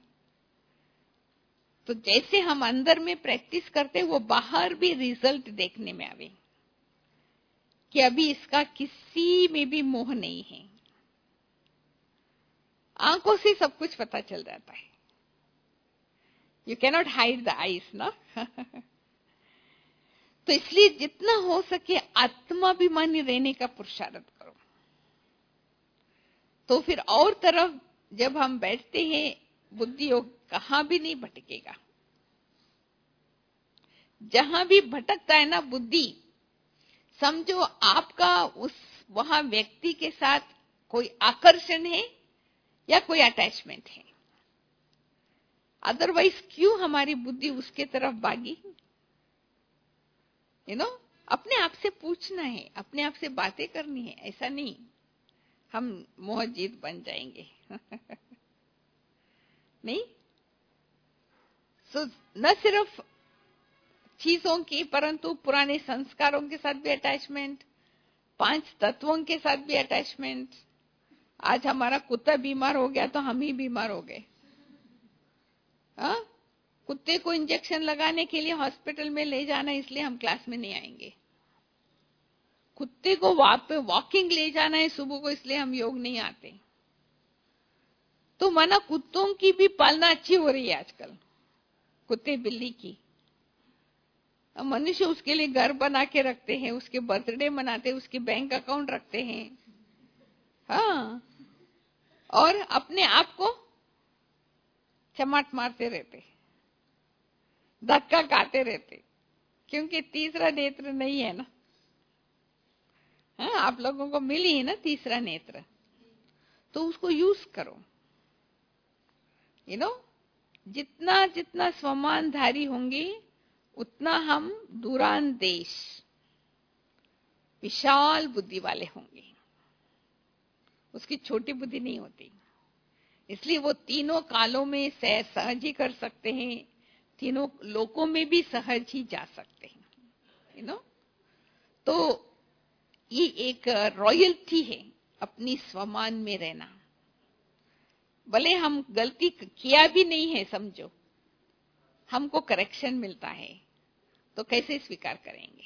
A: तो जैसे हम अंदर में प्रैक्टिस करते वो बाहर भी रिजल्ट देखने में आवे कि अभी इसका किसी में भी मोह नहीं है। आंखों से सब कुछ पता चल जाता है। You cannot hide the eyes ना। तो इसलिए जितना हो सके आत्माभिमानी रहने का पुरुषार्थ करो। तो फिर और तरफ जब हम बैठते हैं, बुद्धि योग कहां भी नहीं भटकेगा। जहां भी भटकता है ना बुद्धि, समझो आपका उस वहां व्यक्ति के साथ कोई आकर्षण है या कोई अटैचमेंट है। अदरवाइज क्यों हमारी बुद्धि उसके तरफ भागी? अपने आप से पूछना है, अपने आप से बातें करनी है। ऐसा नहीं हम मोहजीत बन जाएंगे। नहीं, न सिर्फ चीजों की परंतु पुराने संस्कारों के साथ भी अटैचमेंट, 5 तत्वों के साथ भी अटैचमेंट। आज हमारा कुत्ता बीमार हो गया तो हम ही बीमार हो गए। कुत्ते को इंजेक्शन लगाने के लिए हॉस्पिटल में ले जाना, इसलिए हम क्लास में नहीं आएंगे। कुत्ते को वॉकिंग ले जाना है सुबह को, इसलिए हम योग नहीं आते। तो माना कुत्तों की भी पालना अच्छी हो रही है आजकल, कुत्ते बिल्ली की। मनुष्य उसके लिए घर बना के रखते हैं, उसके बर्थडे मनाते हैं, उसके बैंक अकाउंट रखते हैं। और अपने आप को चमाट मारते रहते। धक्का खाते रहते, क्योंकि तीसरा नेत्र नहीं है ना। हाँ, आप लोगों को मिली है ना तीसरा नेत्र, तो उसको यूज करो। जितना जितना स्वमानधारी होंगे उतना हम दूरांदेश विशाल बुद्धि वाले होंगे। उसकी छोटी बुद्धि नहीं होती, इसलिए वो तीनों कालों में सहज ही कर सकते हैं, तीनों लोकों में भी सहज ही जा सकते हैं। तो ये एक रॉयल्टी है अपनी स्वमान में रहना। भले हम गलती किया भी नहीं है, समझो हमको करेक्शन मिलता है, तो कैसे स्वीकार करेंगे?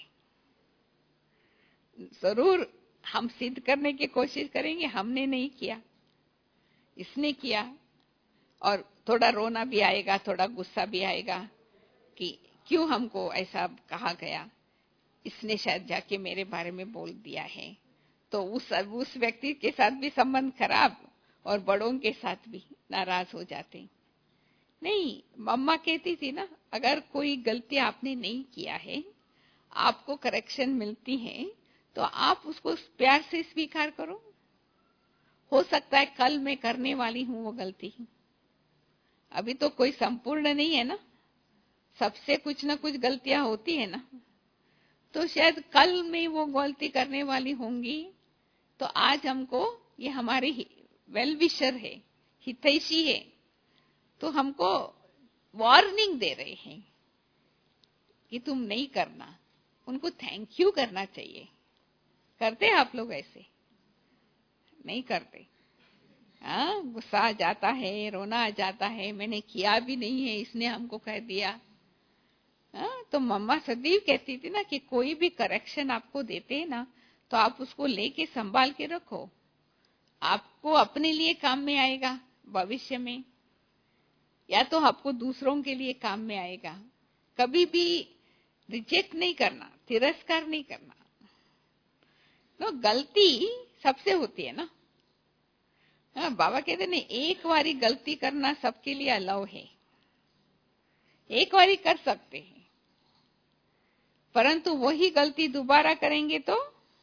A: जरूर हम सिद्ध करने की कोशिश करेंगे हमने नहीं किया, इसने किया, और थोड़ा रोना भी आएगा, थोड़ा गुस्सा भी आएगा कि क्यों हमको ऐसा कहा गया, इसने शायद जाके मेरे बारे में बोल दिया है। तो उस व्यक्ति के साथ भी संबंध खराब, और बड़ों के साथ भी नाराज हो जाते। नहीं, मम्मा कहती थी ना, अगर कोई गलती आपने नहीं किया है, आपको करेक्शन मिलती है, तो आप उसको प्यार से स्वीकार करो। हो सकता है कल मैं करने वाली हूं वो गलती, अभी तो कोई संपूर्ण नहीं है ना, सबसे कुछ ना कुछ गलतियां होती है ना। तो शायद कल मैं वो गलती करने वाली होंगी, तो आज हमको, ये हमारे वेल विशर है, हितैषी है, तो हमको वार्निंग दे रहे हैं कि तुम नहीं करना। उनको थैंक यू करना चाहिए। करते हैं आप लोग ऐसे? नहीं करते। हाँ, गुस्सा आ जाता है, रोना आ जाता है, मैंने किया भी नहीं है, इसने हमको कह दिया। हाँ, तो मम्मा सदैव कहती थी ना कि कोई भी करेक्शन आपको देते हैं ना, तो आप उसको लेके संभाल के रखो, आपको अपने लिए काम में आएगा भविष्य में, या तो आपको दूसरों के लिए काम में आएगा। कभी भी रिजेक्ट नहीं करना, तिरस्कार नहीं करना। तो गलती सबसे होती है ना। हाँ, बाबा कहते ना, एक बारी गलती करना सबके लिए अलाउ है, एक बारी कर सकते हैं, परंतु वही गलती दोबारा करेंगे तो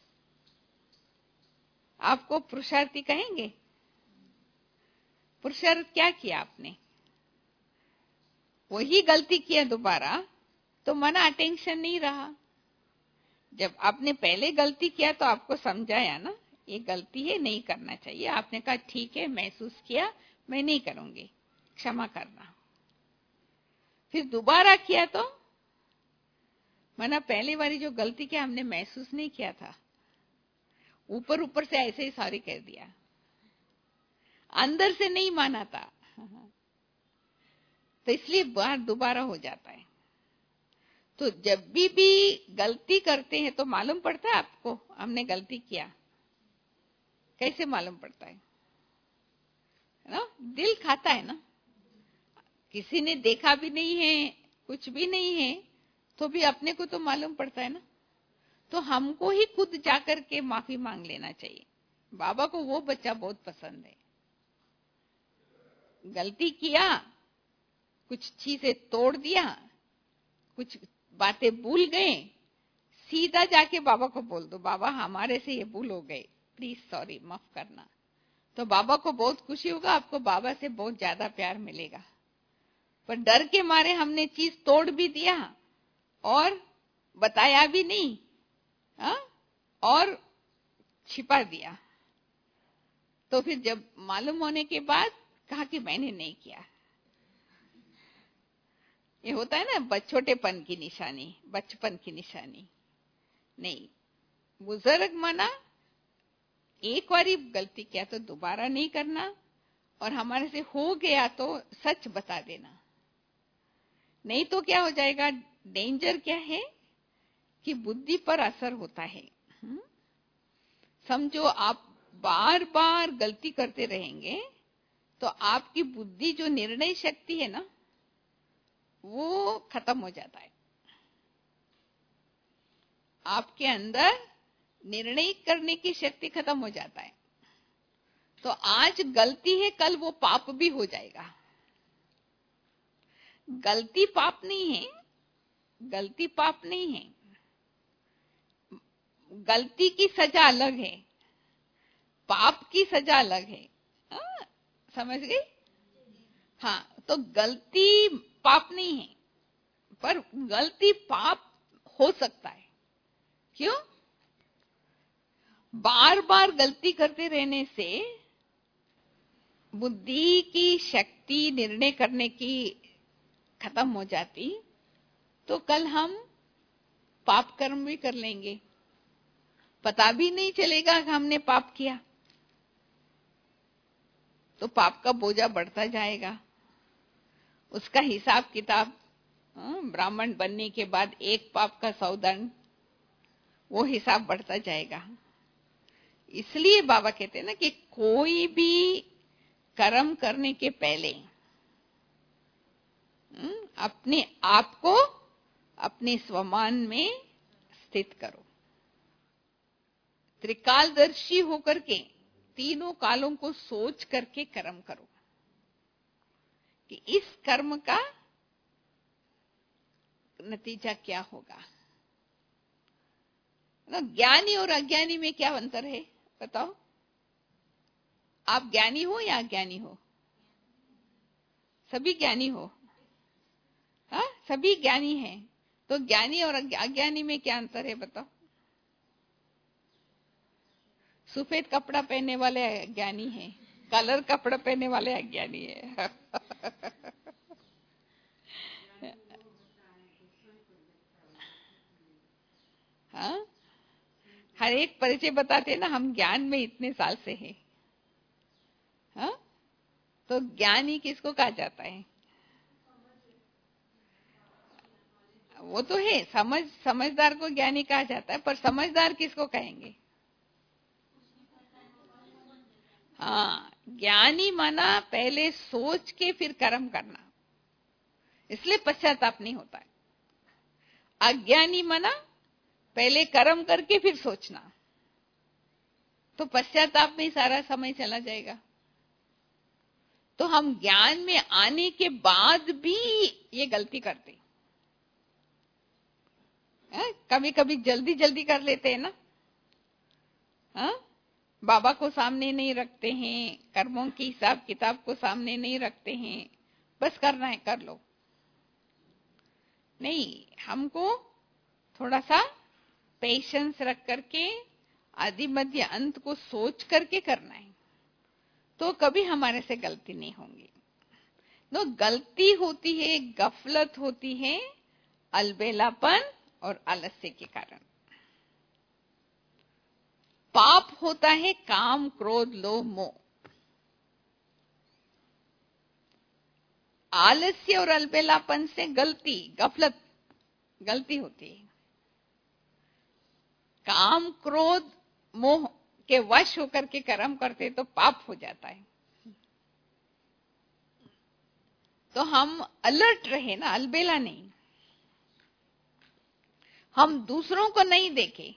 A: आपको पुरुषार्थी कहेंगे। पुरुषार्थ क्या किया आपने? वही गलती किया दोबारा, तो मना अटेंशन नहीं रहा। जब आपने पहले गलती किया तो आपको समझाया ना, ये गलती है, नहीं करना चाहिए। आपने कहा ठीक है, महसूस किया, मैं नहीं करूंगी, क्षमा करना। फिर दोबारा किया तो मना पहली बारी जो गलती किया हमने महसूस नहीं किया था, ऊपर ऊपर से ऐसे ही सॉरी कह दिया, अंदर से नहीं माना था, तो इसलिए बार दोबारा हो जाता है। तो जब भी गलती करते हैं तो मालूम पड़ता है आपको हमने गलती किया। कैसे मालूम पड़ता है ना? दिल खाता है ना। किसी ने देखा भी नहीं है, कुछ भी नहीं है, तो भी अपने को तो मालूम पड़ता है ना। तो हमको ही खुद जाकर के माफी मांग लेना चाहिए। बाबा को वो बच्चा बहुत पसंद है। गलती किया, कुछ चीजें तोड़ दिया, कुछ बातें भूल गए, सीधा जाके बाबा को बोल दो, बाबा हमारे से ये भूल हो गई, प्लीज सॉरी, माफ करना। तो बाबा को बहुत खुशी होगा, आपको बाबा से बहुत ज्यादा प्यार मिलेगा। पर डर के मारे हमने चीज तोड़ भी दिया और बताया भी नहीं, हा? और छिपा दिया, तो फिर जब मालूम होने के बाद कहा कि मैंने नहीं किया। ये होता है ना छोटेपन की निशानी, बचपन की निशानी। नहीं, बुजुर्ग माना एक बारी गलती किया तो दोबारा नहीं करना, और हमारे से हो गया तो सच बता देना। नहीं तो क्या हो जाएगा, डेंजर क्या है कि बुद्धि पर असर होता है। समझो आप बार बार गलती करते रहेंगे तो आपकी बुद्धि, जो निर्णय शक्ति है ना, वो खत्म हो जाता है। आपके अंदर निर्णय करने की शक्ति खत्म हो जाता है। तो आज गलती है, कल वो पाप भी हो जाएगा। गलती पाप नहीं है, गलती पाप नहीं है। गलती की सजा अलग है, पाप की सजा अलग है। समझ गई? हाँ, तो गलती पाप नहीं है, पर गलती पाप हो सकता है। क्यों? बार बार गलती करते रहने से बुद्धि की शक्ति निर्णय करने की खत्म हो जाती, तो कल हम पाप कर्म भी कर लेंगे, पता भी नहीं चलेगा कि हमने पाप किया। तो पाप का बोझा बढ़ता जाएगा, उसका हिसाब किताब ब्राह्मण बनने के बाद एक पाप का 100 दंड, वो हिसाब बढ़ता जाएगा। इसलिए बाबा कहते हैं ना कि कोई भी कर्म करने के पहले अपने आप को अपने स्वमान में स्थित करो, त्रिकालदर्शी होकर के तीनों कालों को सोच करके कर्म करो कि इस कर्म का नतीजा क्या होगा। ना, ज्ञानी और अज्ञानी में क्या अंतर है बताओ? आप ज्ञानी हो या अज्ञानी हो? सभी ज्ञानी हो? हाँ, सभी ज्ञानी हैं। तो ज्ञानी और अज्ञानी में क्या अंतर है बताओ? सफेद कपड़ा पहनने वाले ज्ञानी हैं, कलर कपड़ा पहनने वाले अज्ञानी है। हाँ, हर एक परिचय बताते ना, हम ज्ञान में इतने साल से हैं। हाँ, तो ज्ञानी किसको कहा जाता है? वो तो है, समझदार को ज्ञानी कहा जाता है, पर समझदार किसको कहेंगे? हाँ, ज्ञानी माना पहले सोच के फिर कर्म करना, इसलिए पश्चाताप नहीं होता है। अज्ञानी माना पहले कर्म करके फिर सोचना, तो पश्चाताप में सारा समय चला जाएगा। तो हम ज्ञान में आने के बाद भी ये गलती करते, कभी कभी जल्दी जल्दी कर लेते हैं ना। बाबा को सामने नहीं रखते हैं, कर्मों की हिसाब किताब को सामने नहीं रखते हैं, बस करना है कर लो। नहीं, हमको थोड़ा सा पेशेंस रख करके आदि मध्य अंत को सोच करके करना है, तो कभी हमारे से गलती नहीं होंगी। तो गलती होती है, गफलत होती है अलबेलापन और आलस्य के कारण। पाप होता है काम क्रोध लोभ मोह। आलस्य और अलबेलापन से गलती गफलत गलती होती है। काम क्रोध मोह के वश होकर के कर्म करते तो पाप हो जाता है। तो हम अलर्ट रहे ना, अलबेला नहीं। हम दूसरों को नहीं देखे।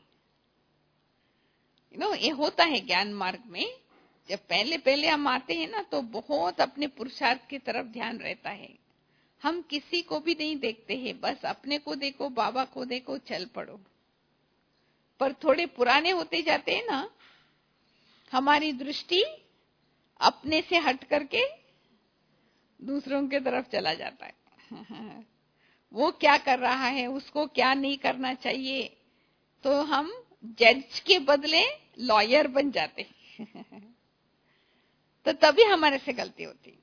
A: ये होता है ज्ञान मार्ग में, जब पहले पहले हम आते हैं ना, तो बहुत अपने पुरुषार्थ की तरफ ध्यान रहता है। हम किसी को भी नहीं देखते हैं, बस अपने को देखो, बाबा को देखो, चल पड़ो। पर थोड़े पुराने होते जाते हैं ना, हमारी दृष्टि अपने से हट करके दूसरों की तरफ चला जाता है। वो क्या कर रहा है, उसको क्या नहीं करना चाहिए, तो हम जज के बदले लॉयर बन जाते। तो तभी हमारे से गलती होती।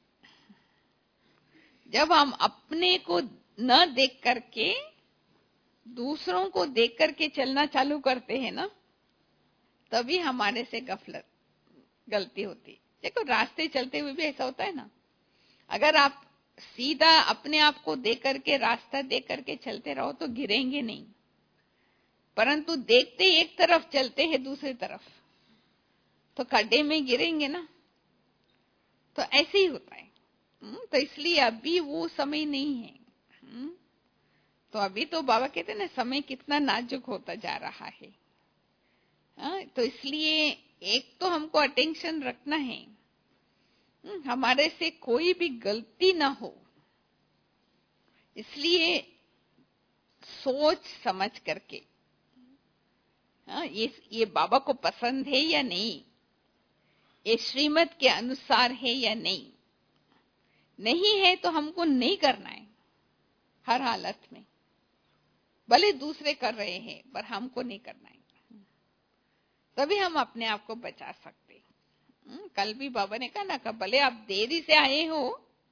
A: जब हम अपने को न देख करके दूसरों को देख करके चलना चालू करते हैं ना, तभी हमारे से गलती होती। देखो, रास्ते चलते हुए भी ऐसा होता है ना, अगर आप सीधा अपने आप को देख करके रास्ता देख करके चलते रहो तो गिरेंगे नहीं, परंतु देखते एक तरफ चलते हैं दूसरी तरफ तो खड्डे में गिरेंगे ना। तो ऐसे ही होता है। तो इसलिए अभी वो समय नहीं है। तो अभी तो बाबा कहते हैं ना, समय कितना नाजुक होता जा रहा है। तो इसलिए एक तो हमको अटेंशन रखना है, हमारे से कोई भी गलती ना हो। इसलिए सोच समझ करके, हाँ, ये बाबा को पसंद है या नहीं, ये श्रीमत के अनुसार है या नहीं, नहीं है तो हमको नहीं करना है हर हालत में। भले दूसरे कर रहे हैं पर हमको नहीं करना है, तभी हम अपने आप को बचा सकते। कल भी बाबा ने कहा ना कि भले आप देरी से आए हो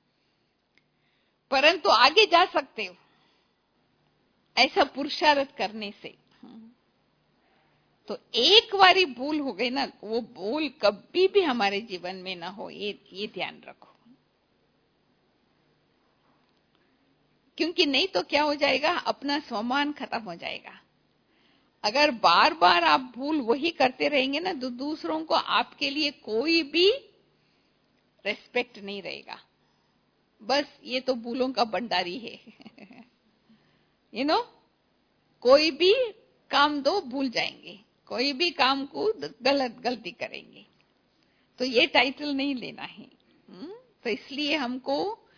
A: परंतु आगे जा सकते हो ऐसा पुरुषार्थ करने से। तो एक बारी भूल हो गई ना, वो भूल कभी भी हमारे जीवन में ना हो, ये ध्यान रखो। क्योंकि नहीं तो क्या हो जाएगा, अपना सम्मान खत्म हो जाएगा। अगर बार बार आप भूल वही करते रहेंगे ना, तो दूसरों को आपके लिए कोई भी रेस्पेक्ट नहीं रहेगा। बस ये तो भूलों का भंडारी है कोई भी काम दो भूल जाएंगे, कोई भी काम को गलती करेंगे। तो ये टाइटल नहीं लेना है। तो इसलिए हमको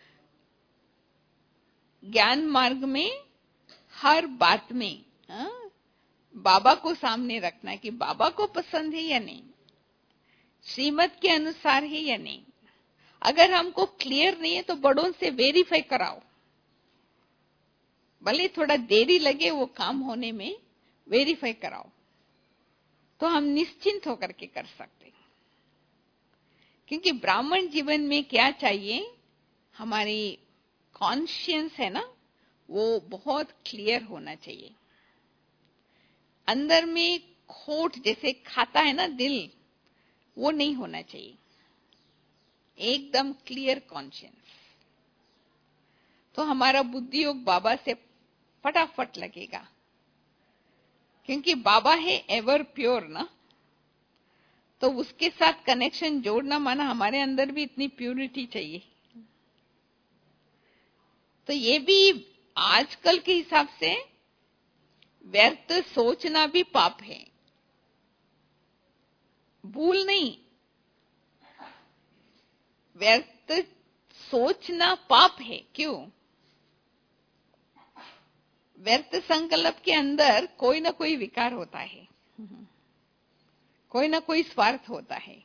A: ज्ञान मार्ग में हर बात में बाबा को सामने रखना है कि बाबा को पसंद है या नहीं, श्रीमत के अनुसार है या नहीं। अगर हमको क्लियर नहीं है तो बड़ों से वेरीफाई कराओ, भले थोड़ा देरी लगे वो काम होने में, वेरीफाई कराओ, तो हम निश्चिंत होकर के कर सकते। क्योंकि ब्राह्मण जीवन में क्या चाहिए, हमारी कॉन्शियंस है ना, वो बहुत क्लियर होना चाहिए। अंदर में खोट जैसे खाता है ना दिल, वो नहीं होना चाहिए, एकदम क्लियर कॉन्शियंस। तो हमारा बुद्धि योग बाबा से फटाफट लगेगा, क्योंकि बाबा है एवर प्योर ना, तो उसके साथ कनेक्शन जोड़ना माना हमारे अंदर भी इतनी प्यूरिटी चाहिए। तो ये भी आजकल के हिसाब से व्यर्थ सोचना भी पाप है, भूल नहीं, व्यर्थ सोचना पाप है। क्यों? व्यर्थ संकल्प के अंदर कोई ना कोई विकार होता है, कोई ना कोई स्वार्थ होता है।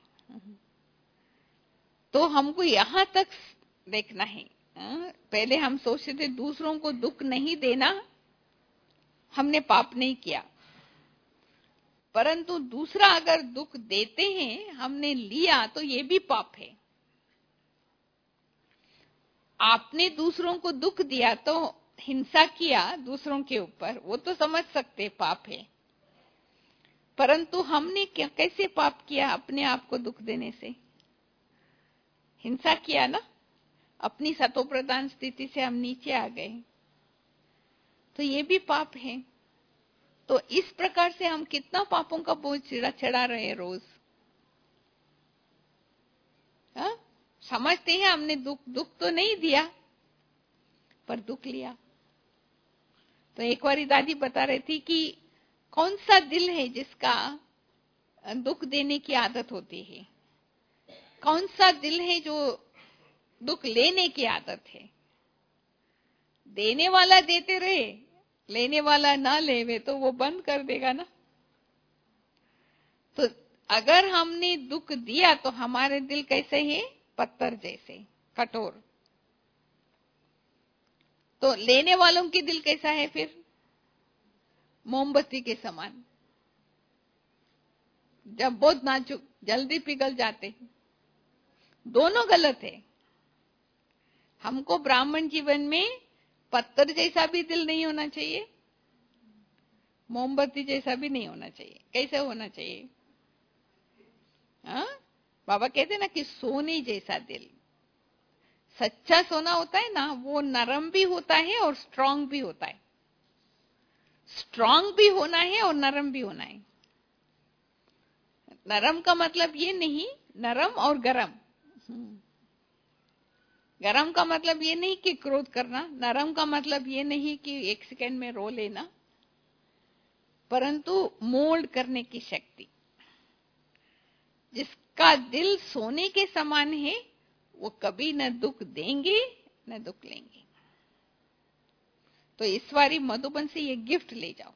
A: तो हमको यहां तक देखना है। पहले हम सोचते थे दूसरों को दुख नहीं देना, हमने पाप नहीं किया। परंतु दूसरा अगर दुख देते हैं, हमने लिया, तो ये भी पाप है। आपने दूसरों को दुख दिया तो हिंसा किया दूसरों के ऊपर, वो तो समझ सकते पाप है। परंतु हमने कैसे पाप किया? अपने आप को दुख देने से हिंसा किया ना, अपनी सतोप्रधान स्थिति से हम नीचे आ गए, तो ये भी पाप है। तो इस प्रकार से हम कितना पापों का बोझ चढ़ा रहे हैं रोज। समझते हैं हमने दुख तो नहीं दिया, पर दुख लिया। तो एक बारी दादी बता रही थी कि कौन सा दिल है जिसका दुख देने की आदत होती है, कौन सा दिल है जो दुख लेने की आदत है। देने वाला देते रहे, लेने वाला ना लेवे तो वो बंद कर देगा ना। तो अगर हमने दुख दिया तो हमारे दिल कैसे हैं? पत्थर जैसे कठोर। तो लेने वालों की दिल कैसा है फिर? मोमबत्ती के समान, जब बहुत नाजुक, जल्दी पिघल जाते। दोनों गलत है। हमको ब्राह्मण जीवन में पत्थर जैसा भी दिल नहीं होना चाहिए, मोमबत्ती जैसा भी नहीं होना चाहिए। कैसे होना चाहिए? बाबा कहते ना कि सोने जैसा दिल। सच्चा सोना होता है ना, वो नरम भी होता है और स्ट्रांग भी होता है। स्ट्रांग भी होना है और नरम भी होना है। नरम का मतलब ये नहीं नरम और गरम। गरम का मतलब ये नहीं कि क्रोध करना, नरम का मतलब ये नहीं कि एक सेकंड में रो लेना, परंतु मोल्ड करने की शक्ति। जिसका दिल सोने के समान है, वो कभी न दुख देंगे न दुख लेंगे। तो इस बारी मधुबन से ये गिफ्ट ले जाओ।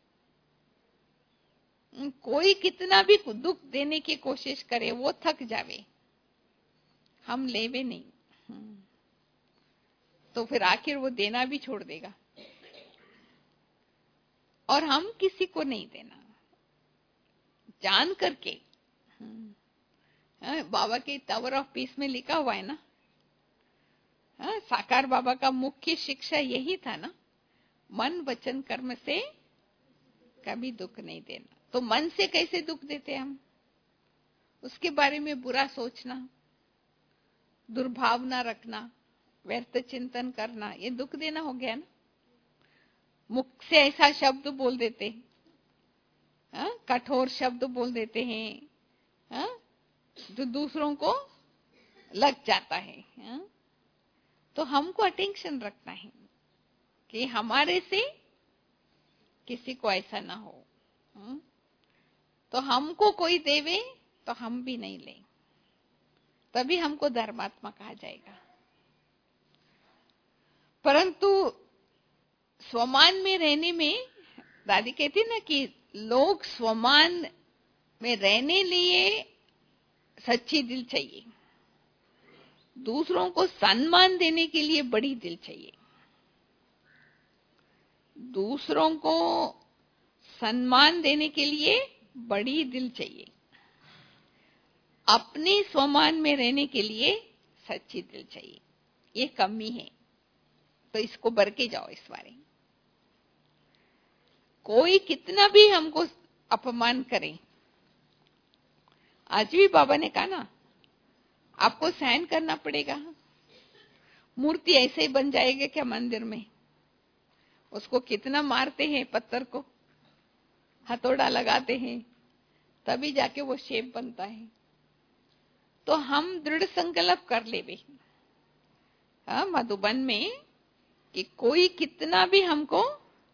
A: कोई कितना भी दुख देने की कोशिश करे वो थक जावे, हम लेवे नहीं, तो फिर आखिर वो देना भी छोड़ देगा। और हम किसी को नहीं देना, जान करके। बाबा के टावर ऑफ पीस में लिखा हुआ है ना, साकार बाबा का मुख्य शिक्षा यही था ना, मन वचन कर्म से कभी दुख नहीं देना। तो मन से कैसे दुख देते हम? उसके बारे में बुरा सोचना, दुर्भावना रखना, व्यर्थ चिंतन करना, ये दुख देना हो गया ना। मुख से ऐसा शब्द बोल देते, कठोर शब्द बोल देते हैं, जो दूसरों को लग जाता है। तो हमको अटेंशन रखना है कि हमारे से किसी को ऐसा ना हो। तो हमको कोई देवे तो हम भी नहीं लें, तभी हमको धर्मात्मा कहा जाएगा। परंतु स्वमान में रहने में, दादी कहती ना कि लोग स्वमान में रहने लिए सच्ची दिल चाहिए, दूसरों को सम्मान देने के लिए बड़ी दिल चाहिए। दूसरों को सम्मान देने के लिए बड़ी दिल चाहिए, अपने स्वमान में रहने के लिए सच्ची दिल चाहिए। ये कमी है, तो इसको भर के जाओ इस बारे। कोई कितना भी हमको अपमान करे, आज भी बाबा ने कहा ना, आपको सहन करना पड़ेगा। मूर्ति ऐसे ही बन जाएगी क्या मंदिर में? उसको कितना मारते हैं, पत्थर को हथौड़ा लगाते हैं, तभी जाके वो शेप बनता है। तो हम दृढ़ संकल्प कर ले भी मधुबन में कि कोई कितना भी हमको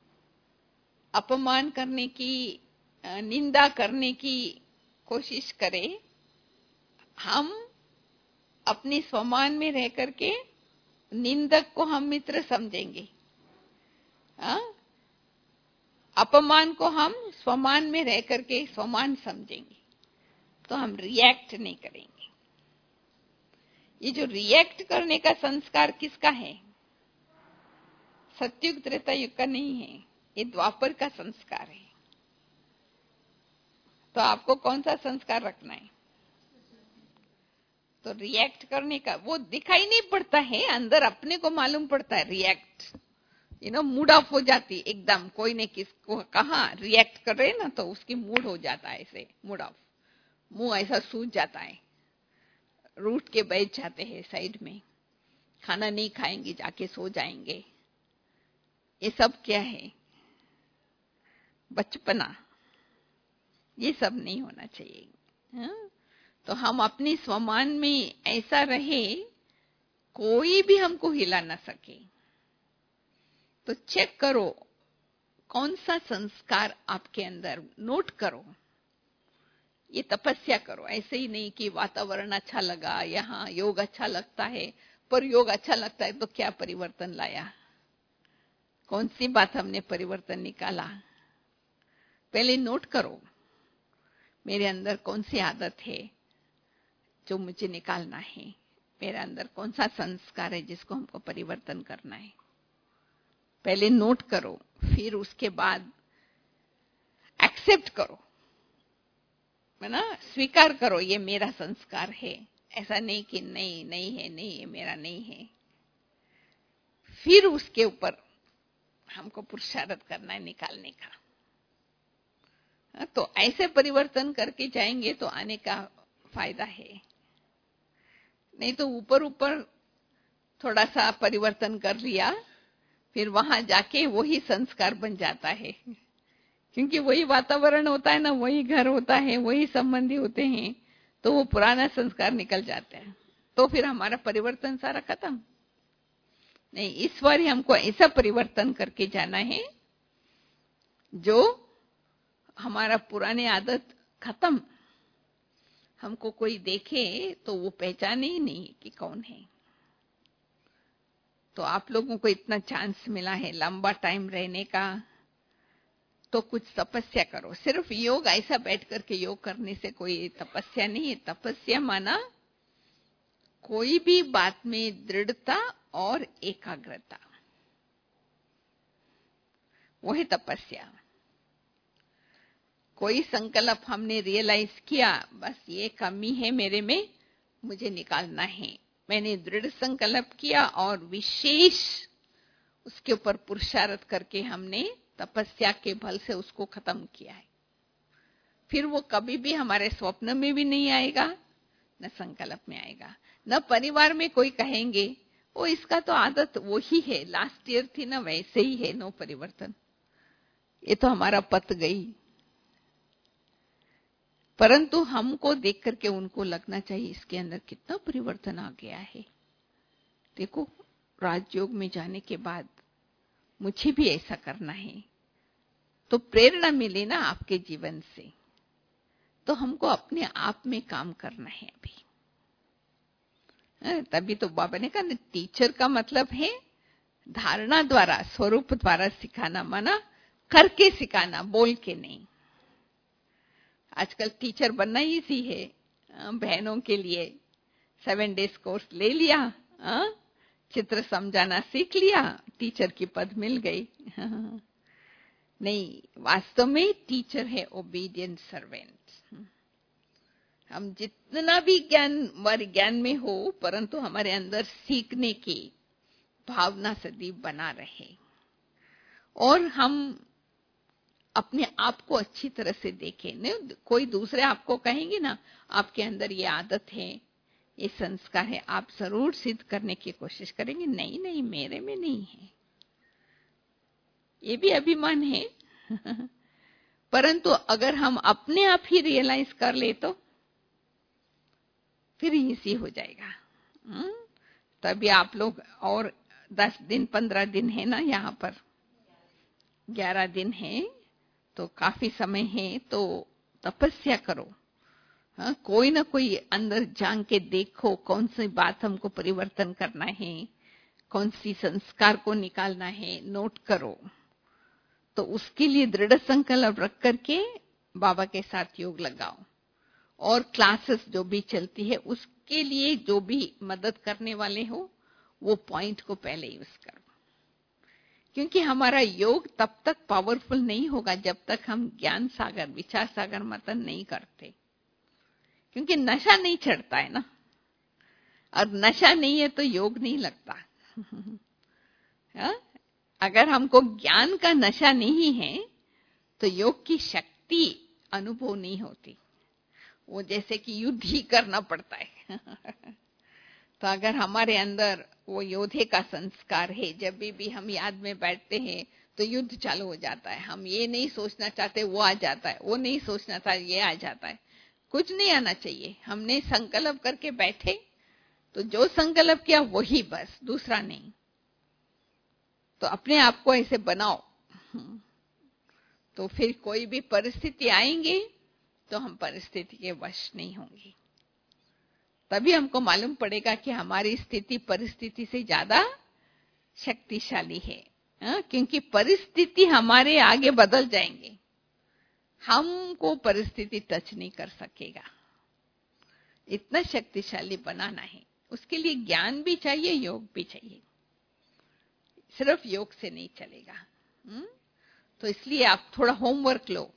A: अपमान करने की, निंदा करने की कोशिश करे, हम अपने स्वमान में रह करके निंदक को हम मित्र समझेंगे, अपमान को हम स्वमान में रह करके स्वमान समझेंगे, तो हम रिएक्ट नहीं करेंगे। ये जो रिएक्ट करने का संस्कार किसका है? सत्युग त्रेता युग का नहीं है, ये द्वापर का संस्कार है। तो आपको कौन सा संस्कार रखना है? तो रिएक्ट करने का वो दिखाई नहीं पड़ता है, अंदर अपने को मालूम पड़ता है। रिएक्ट मूड ऑफ हो जाती एकदम, कोई ने किसको कहा रिएक्ट कर रहे ना, तो उसकी मूड हो जाता है ऐसे, मूड ऑफ, मुंह ऐसा सूज जाता है, रूठ के बैठ जाते हैं साइड में, खाना नहीं खाएंगे, जाके सो जाएंगे। ये सब क्या है? बचपना। ये सब नहीं होना चाहिए। तो हम अपनी स्वमान में ऐसा रहे, कोई भी हमको हिला ना सके। तो चेक करो कौन सा संस्कार आपके अंदर, नोट करो, ये तपस्या करो। ऐसे ही नहीं कि वातावरण अच्छा लगा, यहाँ योग अच्छा लगता है, पर योग अच्छा लगता है तो क्या परिवर्तन लाया? कौन सी बात हमने परिवर्तन निकाला? पहले नोट करो, मेरे अंदर कौन सी आदत है जो मुझे निकालना है, मेरे अंदर कौन सा संस्कार है जिसको हमको परिवर्तन करना है। पहले नोट करो, फिर उसके बाद एक्सेप्ट करो, है ना, स्वीकार करो, ये मेरा संस्कार है। ऐसा नहीं कि नहीं नहीं है, नहीं ये मेरा नहीं है। फिर उसके ऊपर हमको पुरुषार्थ करना है निकालने का। तो ऐसे परिवर्तन करके जाएंगे तो आने का फायदा है। नहीं तो ऊपर ऊपर थोड़ा सा परिवर्तन कर लिया, फिर वहां जाके वही संस्कार बन जाता है, क्योंकि वही वातावरण होता है ना, वही घर होता है, वही संबंधी होते हैं, तो वो पुराना संस्कार निकल जाता है। तो फिर हमारा परिवर्तन सारा खत्म। नहीं, इस बार हमको ऐसा परिवर्तन करके जाना है जो हमारा पुराने आदत खत्म, हमको कोई देखे तो वो पहचाने ही नहीं कि कौन है। तो आप लोगों को इतना चांस मिला है लंबा टाइम रहने का, तो कुछ तपस्या करो। सिर्फ योग ऐसा बैठ करके योग करने से कोई तपस्या नहीं है। तपस्या माना कोई भी बात में दृढ़ता और एकाग्रता, वो है तपस्या। कोई संकल्प हमने रियलाइज किया, बस ये कमी है मेरे में, मुझे निकालना है, मैंने दृढ़ संकल्प किया और विशेष उसके ऊपर पुरुषार्थ करके हमने तपस्या के बल से उसको खत्म किया है। फिर वो कभी भी हमारे स्वप्न में भी नहीं आएगा, न संकल्प में आएगा, न परिवार में कोई कहेंगे वो इसका तो आदत वो ही है, लास्ट ईयर थी ना वैसे ही है, नो परिवर्तन, ये तो हमारा पत गई। परंतु हमको देख करके उनको लगना चाहिए इसके अंदर कितना परिवर्तन आ गया है। देखो राजयोग में जाने के बाद मुझे भी ऐसा करना है, तो प्रेरणा मिले ना आपके जीवन से, तो हमको अपने आप में काम करना है अभी। तभी तो बाबा ने कहा टीचर का मतलब है धारणा द्वारा, स्वरूप द्वारा सिखाना, माना करके सिखाना, बोल के नहीं। आजकल टीचर बनना इजी है, बहनों के लिए 7 डेज कोर्स ले लिया, चित्र समझाना सीख लिया, टीचर की पद मिल गई। नहीं, वास्तव में टीचर है ओबीडियंट सर्वेंट। हम जितना भी ज्ञान में हो, परंतु हमारे अंदर सीखने की भावना सदैव बना रहे, और हम अपने आप को अच्छी तरह से देखें। नहीं कोई दूसरे आपको कहेंगे ना आपके अंदर ये आदत है, ये संस्कार है, आप जरूर सिद्ध करने की कोशिश करेंगे, नहीं नहीं मेरे में नहीं है, ये भी अभिमान है। परंतु अगर हम अपने आप ही रियलाइज कर ले तो फिर इजी हो जाएगा। तभी आप लोग और 10 दिन 15 दिन है ना, यहाँ पर 11 दिन है, तो काफी समय है, तो तपस्या करो। कोई ना कोई अंदर जान के देखो कौन सी बात हमको परिवर्तन करना है, कौन सी संस्कार को निकालना है, नोट करो। तो उसके लिए दृढ़ संकल्प रख करके बाबा के साथ योग लगाओ, और क्लासेस जो भी चलती है उसके लिए जो भी मदद करने वाले हो वो पॉइंट को पहले यूज करो। क्योंकि हमारा योग तब तक पावरफुल नहीं होगा जब तक हम ज्ञान सागर, विचार सागर मंथन नहीं करते, क्योंकि नशा नहीं चढ़ता है ना, और नशा नहीं है तो योग नहीं लगता। अगर हमको ज्ञान का नशा नहीं है तो योग की शक्ति अनुभव नहीं होती, वो जैसे कि युद्ध ही करना पड़ता है। तो अगर हमारे अंदर वो योद्धे का संस्कार है, जब भी हम याद में बैठते हैं तो युद्ध चालू हो जाता है। हम ये नहीं सोचना चाहते वो आ जाता है, वो नहीं सोचना था ये आ जाता है। कुछ नहीं आना चाहिए, हमने संकल्प करके बैठे तो जो संकल्प किया वही बस, दूसरा नहीं। तो अपने आप को ऐसे बनाओ, तो फिर कोई भी परिस्थिति आएंगे तो हम परिस्थिति के वश नहीं होंगे। तभी हमको मालूम पड़ेगा कि हमारी स्थिति परिस्थिति से ज्यादा शक्तिशाली है, क्योंकि परिस्थिति हमारे आगे बदल जाएंगे, हमको परिस्थिति टच नहीं कर सकेगा। इतना शक्तिशाली बनाना है, उसके लिए ज्ञान भी चाहिए, योग भी चाहिए, सिर्फ योग से नहीं चलेगा। तो इसलिए आप थोड़ा होमवर्क लो,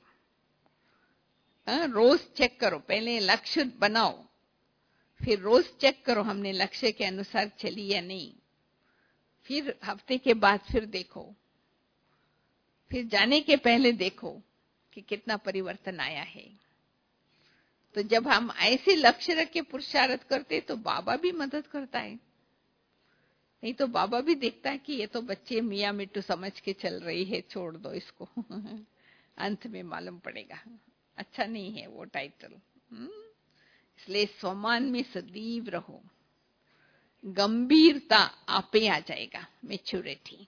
A: रोज चेक करो, पहले लक्ष्य बनाओ, फिर रोज चेक करो हमने लक्ष्य के अनुसार चली या नहीं, फिर हफ्ते के बाद फिर देखो, फिर जाने के पहले देखो कि कितना परिवर्तन आया है। तो जब हम ऐसे लक्ष्य रख के पुरुषार्थ करते तो बाबा भी मदद करता है, नहीं तो बाबा भी देखता है कि ये तो बच्चे मियाँ मिट्टू समझ के चल रही है, छोड़ दो इसको। अंत में मालूम पड़ेगा अच्छा नहीं है वो टाइटल। इसलिए स्वमान में सदैव रहो, गंभीरता आपे आ जाएगा, मैच्योरिटी।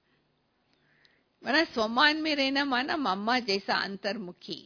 A: माना स्वमान में रहना माना मम्मा जैसा अंतर्मुखी।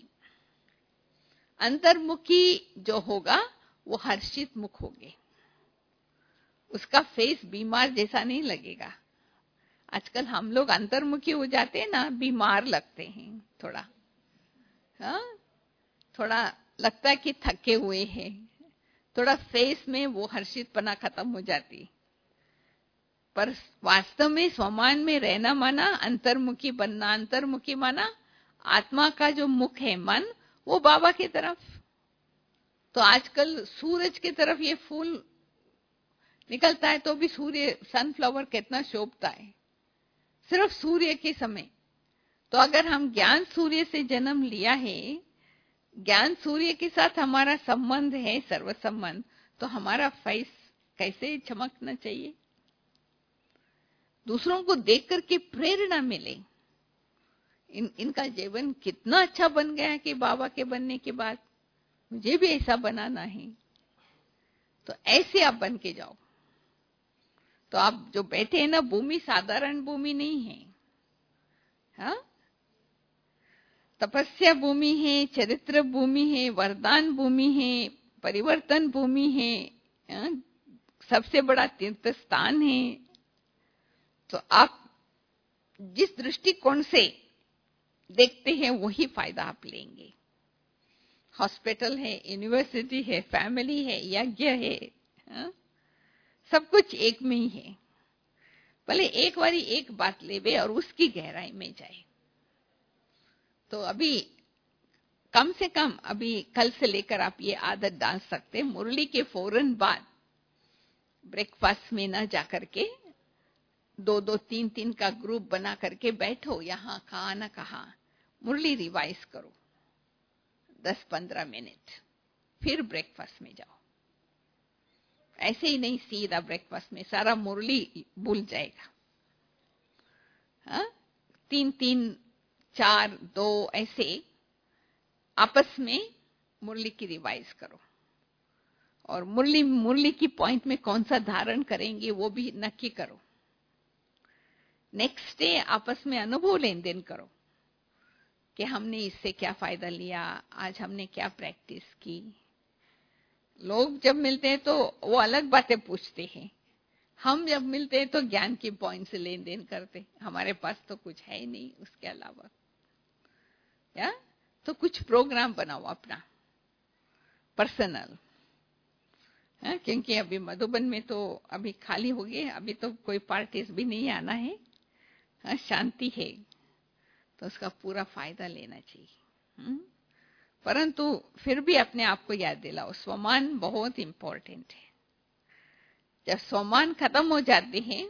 A: अंतर्मुखी जो होगा वो हर्षित मुख होंगे, उसका फेस बीमार जैसा नहीं लगेगा। आजकल हम लोग अंतर्मुखी हो जाते हैं ना, बीमार लगते हैं थोड़ा, हाँ, थोड़ा लगता है कि थके हुए हैं, थोड़ा फेस में वो हर्षितपना खत्म हो जाती। पर वास्तव में स्वमान में रहना माना अंतर्मुखी बनना, अंतर्मुखी माना आत्मा का जो मुख है मन, वो बाबा की तरफ। तो आजकल सूरज की तरफ ये फूल निकलता है तो भी सूर्य, सनफ्लावर कितना शोभता है सिर्फ सूर्य के समय। तो अगर हम ज्ञान सूर्य से जन्म लिया है, ज्ञान सूर्य के साथ हमारा संबंध है, सर्व संबंध, तो हमारा फेस कैसे चमकना चाहिए, दूसरों को देख करके प्रेरणा मिले। इनका जीवन कितना अच्छा बन गया है कि बाबा के बनने के बाद मुझे भी ऐसा बनाना है। तो ऐसे आप बन के जाओ। तो आप जो बैठे हैं ना, भूमि साधारण भूमि नहीं है, हाँ, तपस्या भूमि है, चरित्र भूमि है, वरदान भूमि है, परिवर्तन भूमि है, हाँ? सबसे बड़ा तीर्थ स्थान है। तो आप जिस दृष्टिकोण से देखते हैं वही फायदा आप लेंगे। हॉस्पिटल है, यूनिवर्सिटी है, फैमिली है, यज्ञ है, हाँ? सब कुछ एक में ही है। भले एक बारी एक बात लेवे और उसकी गहराई में जाए। तो अभी कम से कम अभी कल से लेकर आप ये आदत डाल सकते हैं, मुरली के फौरन बाद ब्रेकफास्ट में ना जाकर के 2-2, 3-3 का ग्रुप बना करके बैठो, यहाँ कहा ना कहा मुरली रिवाइज करो 10-15 मिनट, फिर ब्रेकफास्ट में जाओ। ऐसे ही नहीं सीधा ब्रेकफास्ट में सारा मुरली भूल जाएगा। हाँ, 3-3, 4, 2 ऐसे आपस में मुरली की रिवाइज करो। और मुरली की पॉइंट में कौन सा धारण करेंगे वो भी नक्की करो। नेक्स्ट डे आपस में अनुभव लेन देन करो कि हमने इससे क्या फायदा लिया, आज हमने क्या प्रैक्टिस की। लोग जब मिलते हैं तो वो अलग बातें पूछते हैं, हम जब मिलते हैं तो ज्ञान की पॉइंट से लेन देन करते। हमारे पास तो कुछ है ही नहीं उसके अलावा, या तो कुछ प्रोग्राम बनाओ अपना पर्सनल, क्योंकि अभी मधुबन में तो अभी खाली हो गए, अभी तो कोई पार्टीज भी नहीं आना है, शांति है, तो उसका पूरा फायदा लेना चाहिए। परंतु फिर भी अपने आप को याद दिलाओ, स्वमान बहुत इंपॉर्टेंट है। जब स्वमान खत्म हो जाते हैं